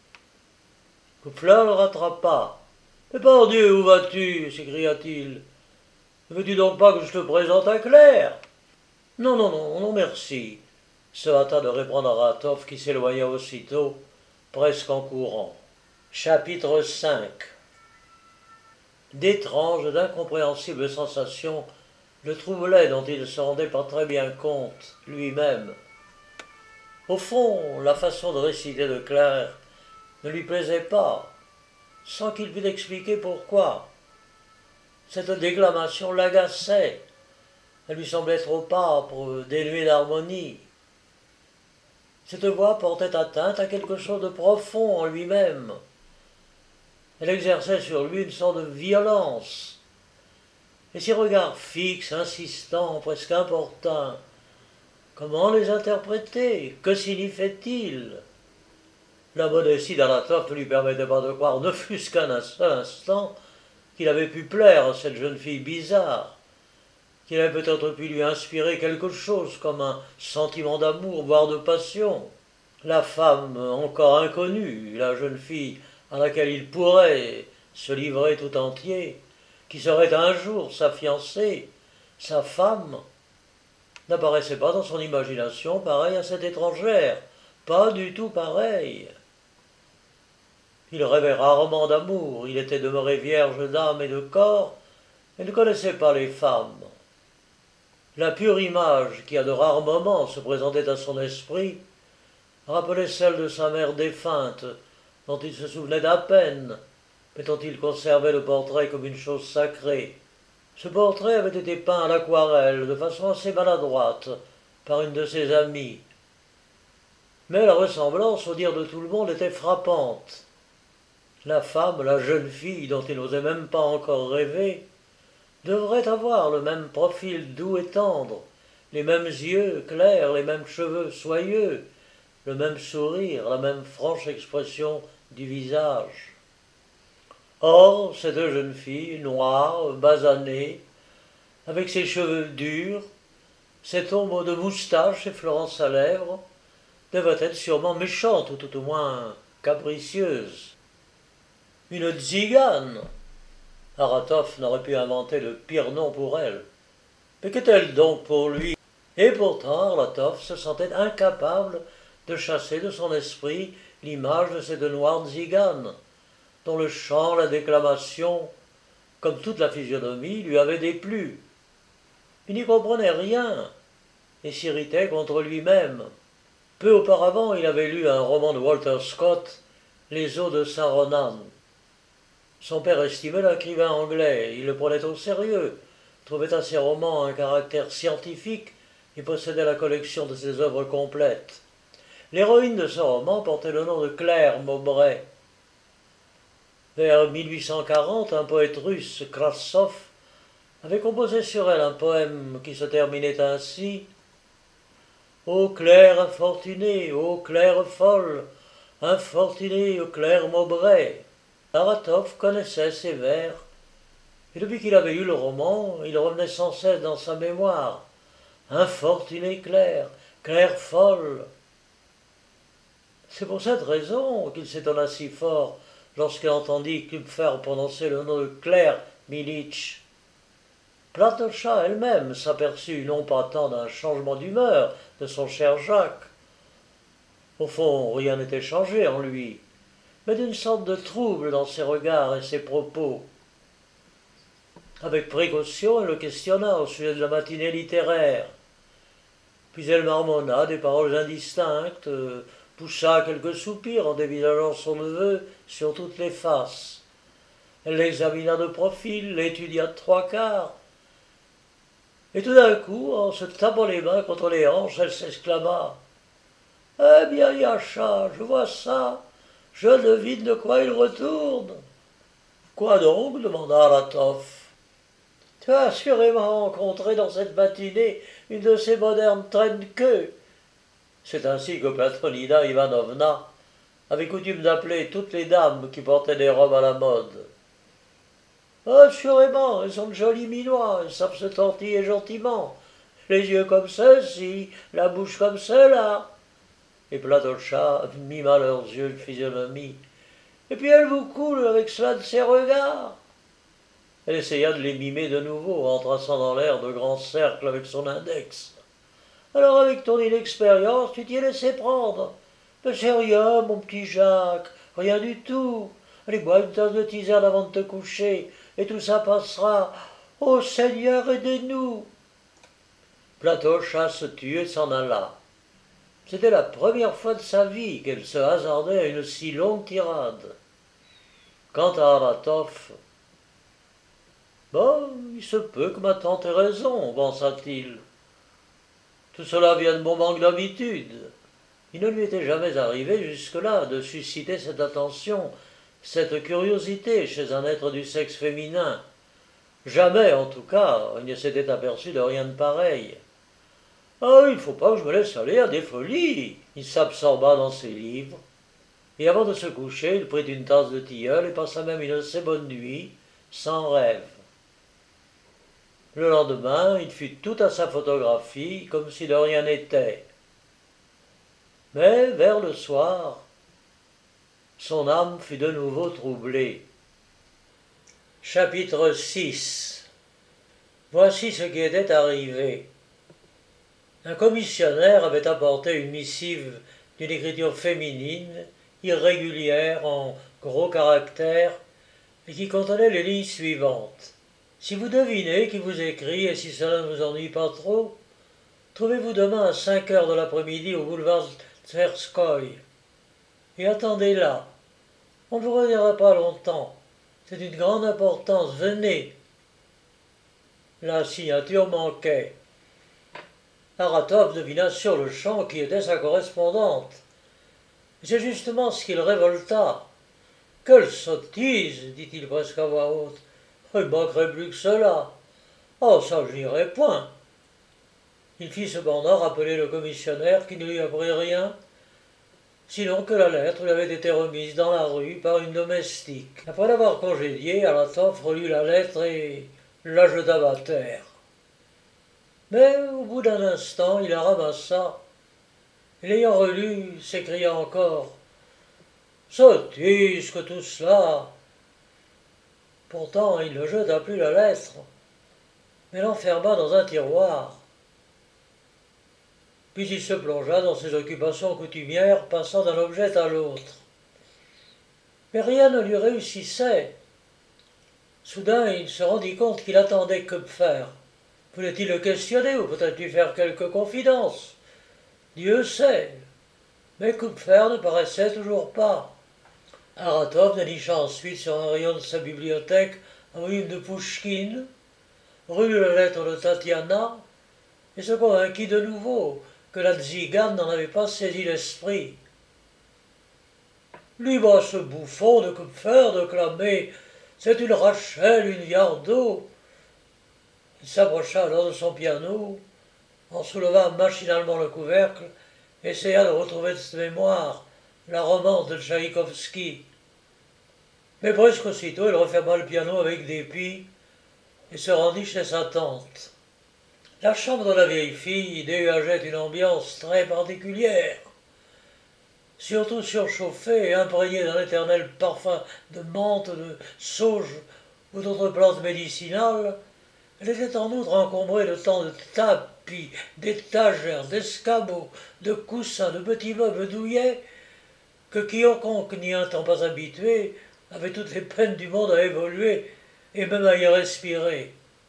Kupfler le rattrapa. « Mais par Dieu, où vas-tu » s'écria-t-il. « Ne veux-tu donc pas que je te présente à Claire ?»« Non, non, non, non, merci » se hâta de répondre Aratov qui s'éloigna aussitôt, presque en courant. Chapitre 5. D'étranges, d'incompréhensibles sensations le troublaient dont il ne se rendait pas très bien compte, lui-même. Au fond, la façon de réciter de Claire ne lui plaisait pas, sans qu'il pût expliquer pourquoi. Cette déclamation l'agaçait, elle lui semblait trop âpre, dénuée d'harmonie. Cette voix portait atteinte à quelque chose de profond en lui-même. Elle exerçait sur lui une sorte de violence. Et ses regards fixes, insistants, presque importuns, comment les interpréter? Que signifiait-il? La modestie d'Alatov ne lui permettait pas de croire, ne fût-ce qu'un seul instant, qu'il avait pu plaire à cette jeune fille bizarre, qu'il avait peut-être pu lui inspirer quelque chose comme un sentiment d'amour, voire de passion. La femme encore inconnue, la jeune fille à laquelle il pourrait se livrer tout entier, qui serait un jour sa fiancée, sa femme, n'apparaissait pas dans son imagination pareille à cette étrangère, pas du tout pareille. Il rêvait rarement d'amour, il était demeuré vierge d'âme et de corps, et ne connaissait pas les femmes. La pure image qui, à de rares moments, se présentait à son esprit, rappelait celle de sa mère défunte, dont il se souvenait à peine, mais dont il conservait le portrait comme une chose sacrée. Ce portrait avait été peint à l'aquarelle, de façon assez maladroite, par une de ses amies. Mais la ressemblance, au dire de tout le monde, était frappante. La femme, la jeune fille, dont il n'osait même pas encore rêver, devrait avoir le même profil doux et tendre, les mêmes yeux clairs, les mêmes cheveux soyeux, le même sourire, la même franche expression du visage. Or, cette jeune fille, noire, basanée, avec ses cheveux durs, cette ombre de moustache effleurant sa lèvre, devait être sûrement méchante, ou tout au moins capricieuse. Une tzigane. Aratov n'aurait pu inventer le pire nom pour elle. Mais qu'est-elle donc pour lui? Et pourtant, Aratov se sentait incapable de chasser de son esprit l'image de cette noire tzigane, dont le chant, la déclamation, comme toute la physionomie, lui avait déplu. Il n'y comprenait rien et s'irritait contre lui-même. Peu auparavant, il avait lu un roman de Walter Scott, Les eaux de Saint-Ronan. Son père estimait l'écrivain anglais, il le prenait au sérieux, trouvait à ses romans un caractère scientifique et possédait la collection de ses œuvres complètes. L'héroïne de ce roman portait le nom de Claire Mowbray. Vers 1840, un poète russe, Krassov, avait composé sur elle un poème qui se terminait ainsi: Ô claire infortunée, ô claire folle, infortunée au clair Maubrey. Aratov connaissait ces vers, et depuis qu'il avait lu le roman, il revenait sans cesse dans sa mémoire. Infortunée Claire, Claire folle. C'est pour cette raison qu'il s'étonna si fort lorsqu'il entendit Kupfer prononcer le nom de Claire Militch. Platocha elle-même s'aperçut non pas tant d'un changement d'humeur de son cher Jacques. Au fond, rien n'était changé en lui, mais d'une sorte de trouble dans ses regards et ses propos. Avec précaution, elle le questionna au sujet de la matinée littéraire. Puis elle marmonna des paroles indistinctes, poussa quelques soupirs en dévisageant son neveu sur toutes les faces. Elle l'examina de profil, l'étudia de trois quarts, et tout d'un coup, en se tapant les mains contre les hanches, elle s'exclama: « Eh bien, Yasha, je vois ça, je devine de quoi il retourne. » « Quoi donc ?» demanda Aratov. « Tu as assurément rencontré dans cette matinée une de ces modernes traîne-queues. » C'est ainsi que Platonida Ivanovna avait coutume d'appeler toutes les dames qui portaient des robes à la mode. « Assurément, elles sont de jolis minois, elles savent se tortiller gentiment. Les yeux comme ceci, la bouche comme cela. » Et Platocha mima leurs yeux de physionomie. « Et puis elle vous coule avec cela de ses regards. » Elle essaya de les mimer de nouveau en traçant dans l'air de grands cercles avec son index. « Alors avec ton inexpérience, tu t'y es laissé prendre. Mais c'est rien, mon petit Jacques, rien du tout. Allez, bois une tasse de tisane avant de te coucher, et tout ça passera. Ô Seigneur, aidez-nous !» Platocha se tut et s'en alla. C'était la première fois de sa vie qu'elle se hasardait à une si longue tirade. Quant à Aratov, « Bon, il se peut que ma tante ait raison, pensa-t-il. Tout cela vient de mon manque d'habitude. » Il ne lui était jamais arrivé jusque-là de susciter cette attention, cette curiosité chez un être du sexe féminin. Jamais, en tout cas, il ne s'était aperçu de rien de pareil. « Ah, il ne faut pas que je me laisse aller à des folies !» Il s'absorba dans ses livres, et avant de se coucher, il prit une tasse de tilleul et passa même une assez bonne nuit, sans rêve. Le lendemain, il fut tout à sa photographie, comme si de rien n'était. Mais, vers le soir, son âme fut de nouveau troublée. Chapitre 6. Voici ce qui était arrivé. Un commissionnaire avait apporté une missive d'une écriture féminine, irrégulière, en gros caractères, et qui contenait les lignes suivantes. Si vous devinez qui vous écrit, et si cela ne vous ennuie pas trop, trouvez-vous demain à 5 heures de l'après-midi au boulevard Tverskoï. Et attendez là. On ne vous retiendra pas longtemps. C'est d'une grande importance. Venez. La signature manquait. Aratov devina sur le champ qui était sa correspondante. C'est justement ce qu'il révolta. « Quelle sottise !» dit-il presque à voix haute. « Il manquerait plus que cela. Oh, ça, je n'irai point. » Il fit cependant rappeler le commissionnaire qui ne lui apprit rien, sinon que la lettre lui avait été remise dans la rue par une domestique. Après l'avoir congédié, Aratov relut la lettre et la jeta à terre. Mais au bout d'un instant, il la ramassa, et l'ayant relue, s'écria encore: « Sottise que tout cela !» Pourtant, il ne jeta plus la lettre, mais l'enferma dans un tiroir. Puis il se plongea dans ses occupations coutumières, passant d'un objet à l'autre. Mais rien ne lui réussissait. Soudain, il se rendit compte qu'il attendait Kupfer. Voulait-il le questionner ou peut-être lui faire quelque confidence? Dieu sait. Mais Kupfer ne paraissait toujours pas. Aratov dénicha ensuite sur un rayon de sa bibliothèque un volume de Pouchkine, relut la lettre de Tatiana et se convainquit de nouveau que la tzigane n'en avait pas saisi l'esprit. Libre à ce bouffon de Kupfer de clamer « C'est une Rachel, une Yardot !» Il s'approcha alors de son piano, en soulevant machinalement le couvercle, essaya de retrouver de sa mémoire la romance de Tchaïkovski. Mais presque aussitôt, il referma le piano avec dépit et se rendit chez sa tante. La chambre de la vieille fille dégageait une ambiance très particulière. Surtout surchauffée et imprégnée d'un éternel parfum de menthe, de sauge ou d'autres plantes médicinales, elle était en outre encombrée de tant de tapis, d'étagères, d'escabeaux, de coussins, de petits meubles douillets, que quiconque n'y étant pas habitué avait toutes les peines du monde à évoluer et même à y respirer.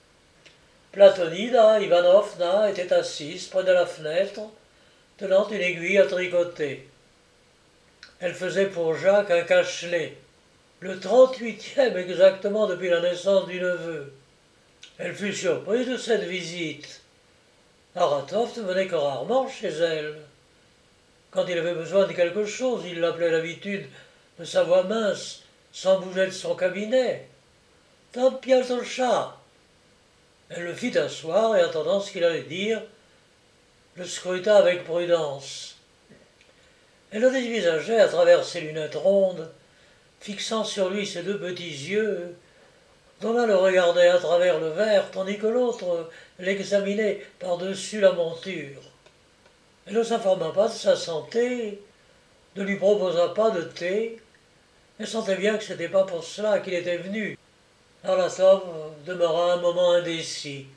Platonida Ivanovna était assise près de la fenêtre, tenant une aiguille à tricoter. Elle faisait pour Jacques un cachelet, le 38e exactement depuis la naissance du neveu. Elle fut surprise de cette visite. Aratov ne venait que rarement chez elle. Quand il avait besoin de quelque chose, il l'appelait d'habitude de sa voix mince, sans bouger de son cabinet. Tante Pialtocha. Elle le fit asseoir et, attendant ce qu'il allait dire, le scruta avec prudence. Elle le dévisageait à travers ses lunettes rondes, fixant sur lui ses deux petits yeux, dont l'un le regardait à travers le verre, tandis que l'autre l'examinait par-dessus la monture. Elle ne s'informa pas de sa santé, ne lui proposa pas de thé, elle sentait bien que ce n'était pas pour cela qu'il était venu. Aratov demeura un moment indécis.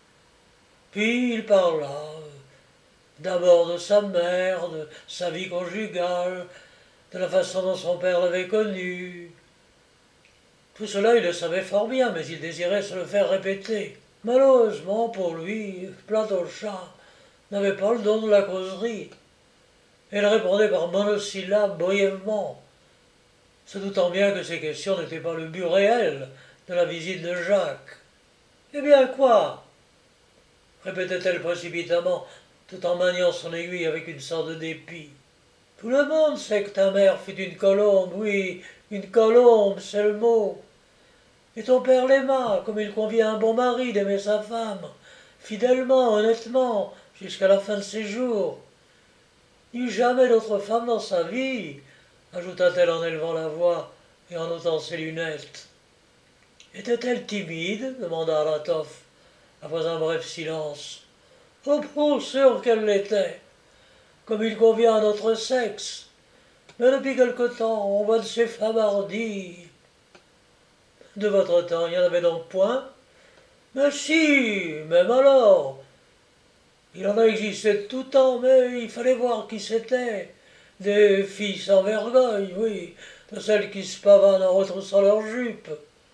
Puis il parla, d'abord de sa mère, de sa vie conjugale, de la façon dont son père l'avait connu. Tout cela il le savait fort bien, mais il désirait se le faire répéter. Malheureusement pour lui, Platocha n'avait pas le don de la causerie. Elle répondait par monosyllabes brièvement, se doutant bien que ces questions n'étaient pas le but réel de la visite de Jacques. Eh bien quoi? Répétait-elle précipitamment, tout en maniant son aiguille avec une sorte de dépit. Tout le monde sait que ta mère fut une colombe, oui, une colombe, c'est le mot. Et ton père l'aima, comme il convient à un bon mari d'aimer sa femme, fidèlement, honnêtement, jusqu'à la fin de ses jours. Il n'eut jamais d'autre femme dans sa vie, ajouta-t-elle en élevant la voix et en ôtant ses lunettes. Était-elle timide demanda Aratov, après un bref silence. Oh, pour sûr qu'elle l'était, comme il convient à notre sexe. Mais depuis quelque temps, on voit de ces femmes hardies. De votre temps, il n'y en avait donc point? Mais si, même alors. Il en a existé de tout temps, mais il fallait voir qui c'était. Des filles sans vergogne, oui, de celles qui se pavanent en retroussant leurs jupes.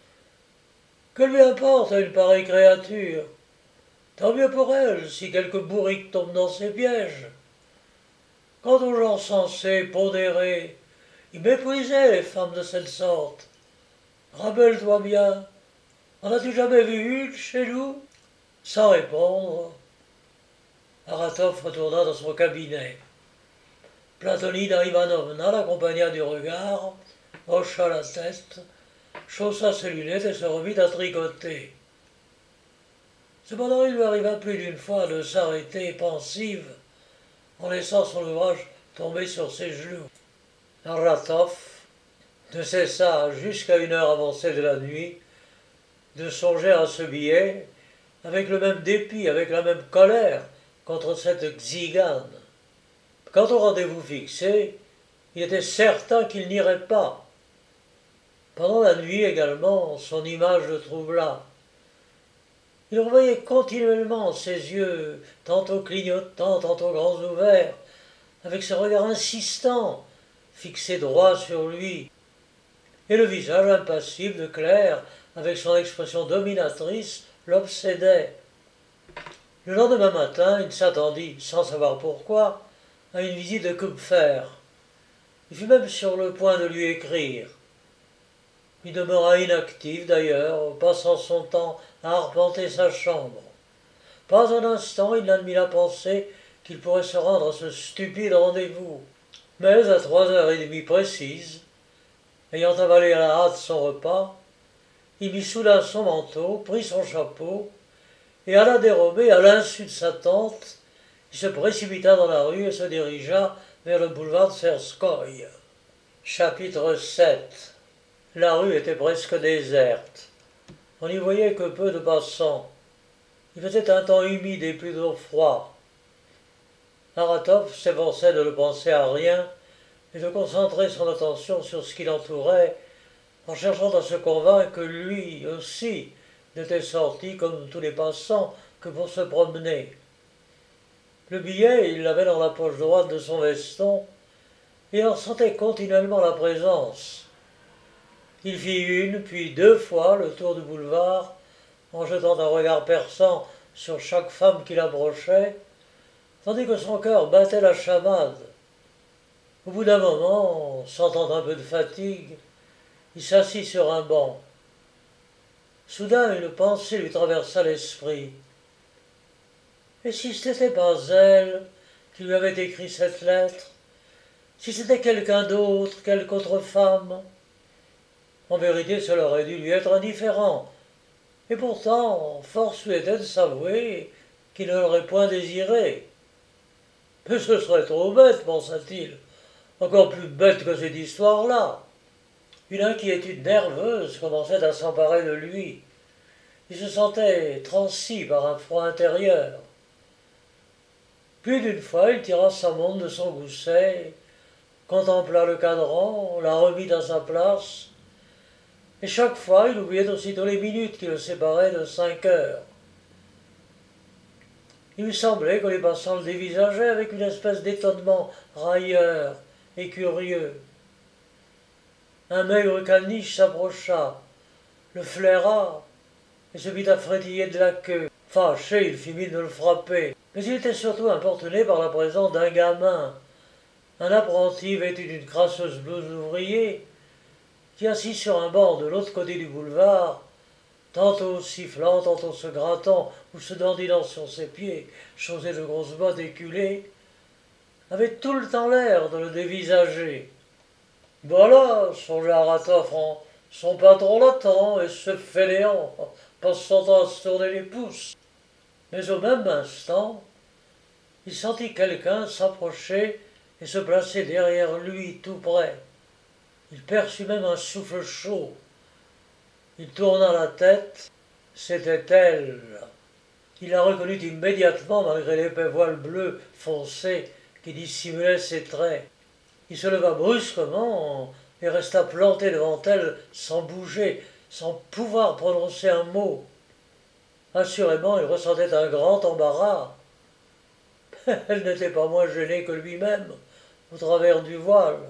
Que lui importe à une pareille créature? Tant mieux pour elle, si quelque bourrique tombe dans ses pièges. Quant aux gens sensés, pondérés, ils méprisaient les femmes de cette sorte. Rappelle-toi bien, en as-tu jamais vu une chez nous? Sans répondre, Aratov retourna dans son cabinet. Platonida Ivanovna l'accompagna du regard, hocha la tête, chaussa ses lunettes et se remit à tricoter. Cependant, il lui arriva plus d'une fois de s'arrêter pensive, en laissant son ouvrage tomber sur ses genoux. Aratov ne cessa jusqu'à une heure avancée de la nuit de songer à ce billet avec le même dépit, avec la même colère contre cette tzigane. Quant au rendez-vous fixé, il était certain qu'il n'irait pas. Pendant la nuit également, son image le troubla. Il revoyait continuellement ses yeux, tantôt clignotants, tantôt grands ouverts, avec ce regard insistant, fixé droit sur lui, et le visage impassible de Claire, avec son expression dominatrice, l'obsédait. Le lendemain matin, il s'attendit, sans savoir pourquoi, à une visite de Kupfer. Il fut même sur le point de lui écrire. Il demeura inactif d'ailleurs, passant son temps à arpenter sa chambre. Pas un instant il n'admit la pensée qu'il pourrait se rendre à ce stupide rendez-vous. Mais à 3h30 précises, ayant avalé à la hâte son repas, il mit soudain son manteau, prit son chapeau, et à la dérober à l'insu de sa tante, il se précipita dans la rue et se dirigea vers le boulevard Tverskoï. Chapitre 7. La rue était presque déserte. On n'y voyait que peu de passants. Il faisait un temps humide et plutôt froid. Aratov s'efforçait de ne penser à rien et de concentrer son attention sur ce qui l'entourait, en cherchant à se convaincre que lui aussi n'était sorti, comme tous les passants, que pour se promener. Le billet, il l'avait dans la poche droite de son veston, et en sentait continuellement la présence. Il fit une, puis deux fois le tour du boulevard, en jetant un regard perçant sur chaque femme qu'il approchait, tandis que son cœur battait la chamade. Au bout d'un moment, sentant un peu de fatigue, il s'assit sur un banc. Soudain, une pensée lui traversa l'esprit. Et si ce n'était pas elle qui lui avait écrit cette lettre? Si c'était quelqu'un d'autre, quelque autre femme? En vérité, cela aurait dû lui être indifférent. Et pourtant, force lui était de s'avouer qu'il ne l'aurait point désirée. Mais ce serait trop bête, pensa-t-il, encore plus bête que cette histoire-là. Une inquiétude nerveuse commençait à s'emparer de lui. Il se sentait transi par un froid intérieur. Plus d'une fois, il tira sa montre de son gousset, contempla le cadran, la remit à sa place, et chaque fois, il oubliait aussitôt les minutes qui le séparaient de 5 heures. Il lui semblait que les passants le dévisageaient avec une espèce d'étonnement railleur et curieux. Un maigre caniche s'approcha, le flaira et se mit à frétiller de la queue. Fâché, il fit mine de le frapper, mais il était surtout importuné par la présence d'un gamin, un apprenti vêtu d'une crasseuse blouse d'ouvrier, qui assis sur un banc de l'autre côté du boulevard, tantôt sifflant, tantôt se grattant ou se dandinant sur ses pieds, chaussés de grosses bottes éculées, avait tout le temps l'air de le dévisager. Voilà, songea Aratov, son patron l'attend, et ce fainéant passe son temps à se tourner les pouces. Mais au même instant, il sentit quelqu'un s'approcher et se placer derrière lui tout près. Il perçut même un souffle chaud. Il tourna la tête, c'était elle. Il la reconnut immédiatement malgré l'épais voile bleu foncé qui dissimulait ses traits. Il se leva brusquement et resta planté devant elle sans bouger, sans pouvoir prononcer un mot. Assurément, il ressentait un grand embarras. Elle n'était pas moins gênée que lui-même, au travers du voile.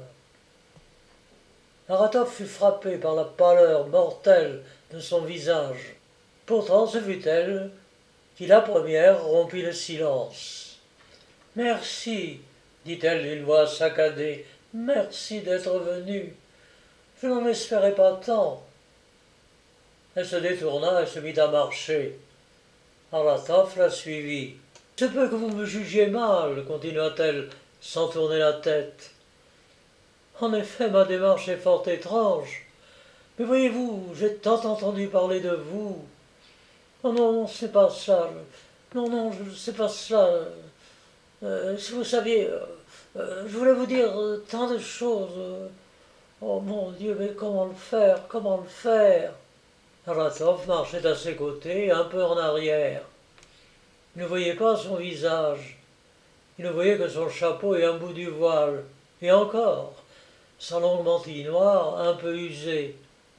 Aratov fut frappé par la pâleur mortelle de son visage. Pourtant, ce fut elle qui, la première, rompit le silence. « Merci, dit-elle d'une voix saccadée, « merci d'être venu. Je n'en espérais pas tant. » Elle se détourna et se mit à marcher. Aratov la suivit. « Se peut que vous me jugiez mal, continua-t-elle, sans tourner la tête. En effet, ma démarche est fort étrange. Mais voyez-vous, j'ai tant entendu parler de vous. Oh non, c'est pas ça. Non, c'est pas cela. Si vous saviez, je voulais vous dire tant de choses. Oh mon Dieu, mais comment le faire? Comment le faire? Aratov marchait à ses côtés, un peu en arrière. Il ne voyait pas son visage. Il ne voyait que son chapeau et un bout du voile. Et encore, sa longue mantille noire, un peu usée.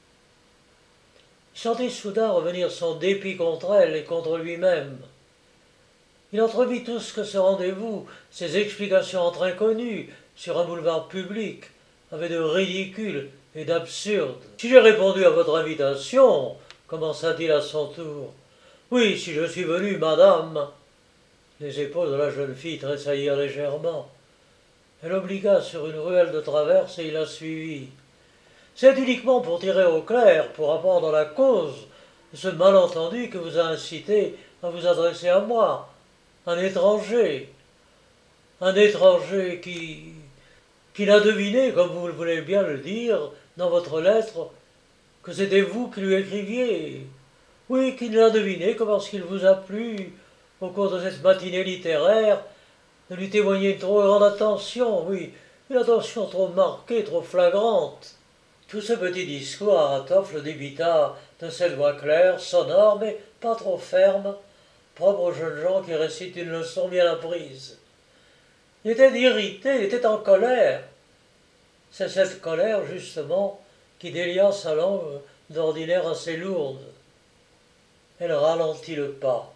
Il sentit soudain revenir son dépit contre elle et contre lui-même. Il entrevit tout ce que ce rendez-vous, ces explications entre inconnus, sur un boulevard public, avait de ridicule et d'absurde. « Si j'ai répondu à votre invitation, commença-t-il à son tour. « Oui, si je suis venu, madame. » Les épaules de la jeune fille tressaillirent légèrement. Elle obligua sur une ruelle de traverse et il la suivit. « C'est uniquement pour tirer au clair, pour apprendre la cause de ce malentendu que vous a incité à vous adresser à moi, un étranger qui n'a deviné, comme vous voulez bien le dire, dans votre lettre, que c'était vous qui lui écriviez. Oui, qu'il l'a deviné, que parce qu'il vous a plu, au cours de cette matinée littéraire, de lui témoigner une trop grande attention, oui, une attention trop marquée, trop flagrante. Tout ce petit discours, Aratov le débita de cette voix claire, sonore, mais pas trop ferme, propre aux jeunes gens qui récitent une leçon bien apprise. Il était irrité, il était en colère. C'est cette colère, justement, qui délia sa langue d'ordinaire assez lourde. Elle ralentit le pas.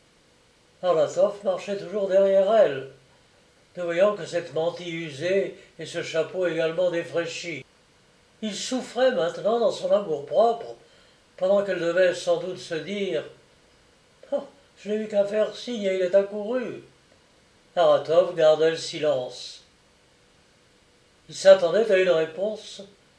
Aratov marchait toujours derrière elle, ne voyant que cette mantille usée et ce chapeau également défraîchi. Il souffrait maintenant dans son amour-propre, pendant qu'elle devait sans doute se dire « Oh, je n'ai eu qu'à faire signe et il est accouru ». Aratov gardait le silence. Il s'attendait à une réponse,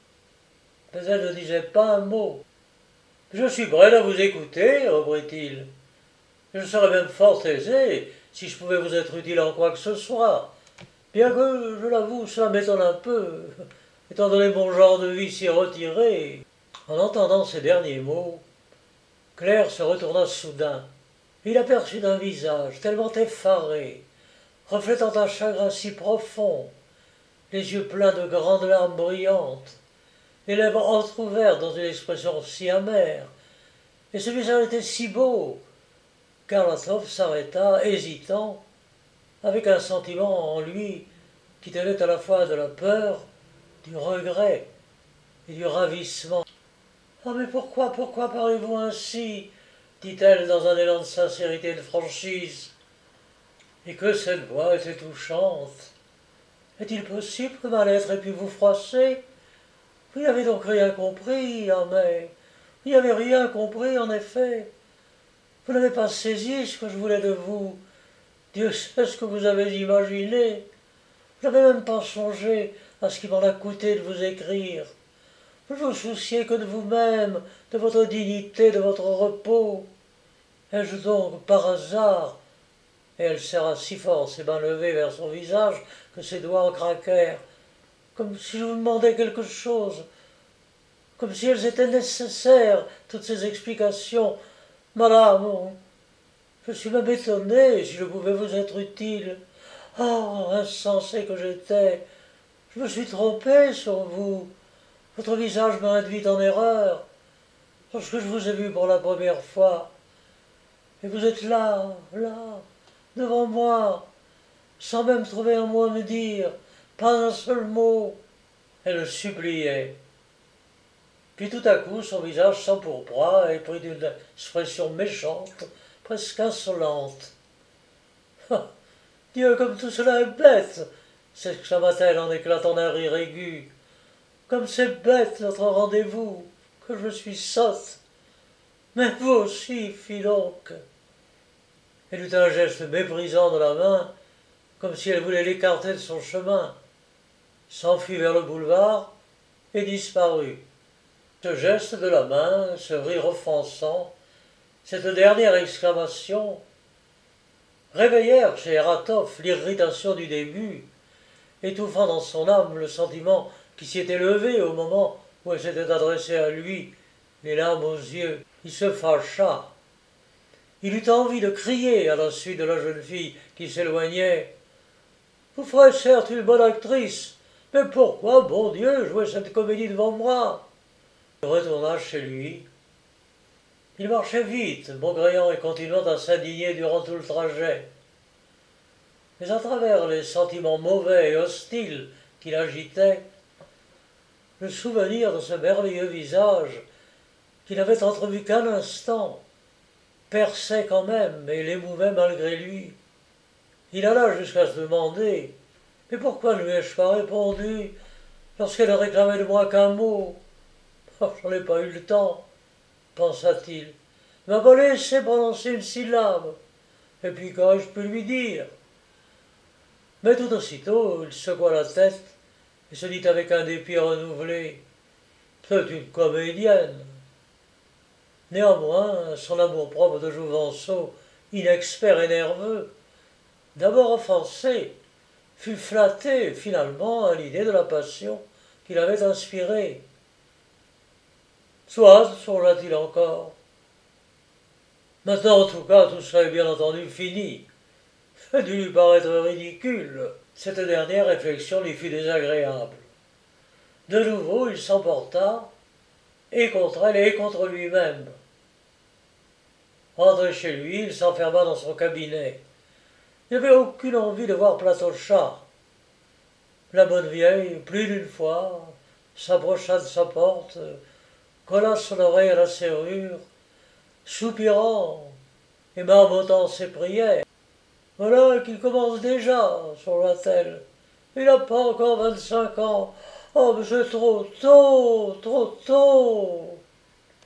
mais elle ne disait pas un mot. « Je suis prêt à vous écouter, reprit-il. Je serais même fort aisé si je pouvais vous être utile en quoi que ce soit. Bien que, je l'avoue, cela m'étonne un peu, étant donné mon genre de vie si retiré. » En entendant ces derniers mots, Claire se retourna soudain. Il aperçut d'un visage tellement effaré, reflétant un chagrin si profond, les yeux pleins de grandes larmes brillantes, les lèvres entr'ouvertes dans une expression si amère, et ce visage était si beau, qu'Aratov s'arrêta, hésitant, avec un sentiment en lui qui tenait à la fois de la peur, du regret et du ravissement. « Ah, mais pourquoi parlez-vous ainsi ?» dit-elle dans un élan de sincérité et de franchise. Et que cette voix était touchante. Est-il possible que ma lettre ait pu vous froisser? Vous n'avez donc rien compris, ah mais vous n'avez rien compris en effet. Vous n'avez pas saisi ce que je voulais de vous. Dieu sait ce que vous avez imaginé. Vous n'avez même pas songé à ce qui m'en a coûté de vous écrire. Vous ne vous souciez que de vous-même, de votre dignité, de votre repos. Ai-je donc, par hasard, et elle serra si fort ses mains levées vers son visage que ses doigts en craquèrent, comme si je vous demandais quelque chose, comme si elles étaient nécessaires, toutes ces explications. Madame, je suis même étonné si je pouvais vous être utile. Ah, insensé que j'étais, je me suis trompé sur vous. Votre visage m'a induit en erreur lorsque je vous ai vu pour la première fois. Et vous êtes là, devant moi, sans même trouver un mot à me dire, pas un seul mot. Elle le suppliait. Puis tout à coup, son visage s'empourpra et prit une expression méchante, presque insolente. Ah, Dieu, comme tout cela est bête, s'exclama-t-elle en éclatant d'un rire aigu. Comme c'est bête notre rendez-vous, que je suis sotte. Mais vous aussi, fit donc. Elle eut un geste méprisant de la main, comme si elle voulait l'écarter de son chemin, s'enfuit vers le boulevard et disparut. Ce geste de la main, ce rire offensant, cette dernière exclamation réveillèrent chez Aratov l'irritation du début, étouffant dans son âme le sentiment qui s'y était levé au moment où elle s'était adressée à lui, les larmes aux yeux. Il se fâcha. Il eut envie de crier à la suite de la jeune fille qui s'éloignait. « Vous ferez certes une bonne actrice, mais pourquoi, bon Dieu, jouer cette comédie devant moi ?» Il retourna chez lui. Il marchait vite, maugréant et continuant à s'indigner durant tout le trajet. Mais à travers les sentiments mauvais et hostiles qui l'agitaient, le souvenir de ce merveilleux visage qu'il n'avait entrevu qu'un instant perçait quand même et l'émouvait malgré lui. Il alla jusqu'à se demander « Mais pourquoi ne lui ai-je pas répondu lorsqu'elle ne réclamait de moi qu'un mot ?»« Oh, j'en ai pas eu le temps, pensa-t-il. Il m'a pas laissé prononcer une syllabe. Et puis qu'aurais-je pu lui dire ?» Mais tout aussitôt, il secoua la tête et se dit avec un dépit renouvelé « C'est une comédienne. » Néanmoins, son amour-propre de Jouvenceau, inexpert et nerveux, d'abord offensé, fut flatté finalement à l'idée de la passion qu'il avait inspirée. Soit, songea-t-il encore, Maintenant, en tout cas, tout serait bien entendu fini. Ça dut lui paraître ridicule. Cette dernière réflexion lui fut désagréable. De nouveau, il s'emporta, et contre elle et contre lui-même. Rentré chez lui, il s'enferma dans son cabinet. Il n'avait aucune envie de voir Platocha. La bonne vieille, plus d'une fois, s'approcha de sa porte, colla son oreille à la serrure, soupirant et marmottant ses prières. Voilà qu'il commence déjà, songea-t-elle. Il n'a pas encore 25 ans. Oh, mais c'est trop tôt, trop tôt.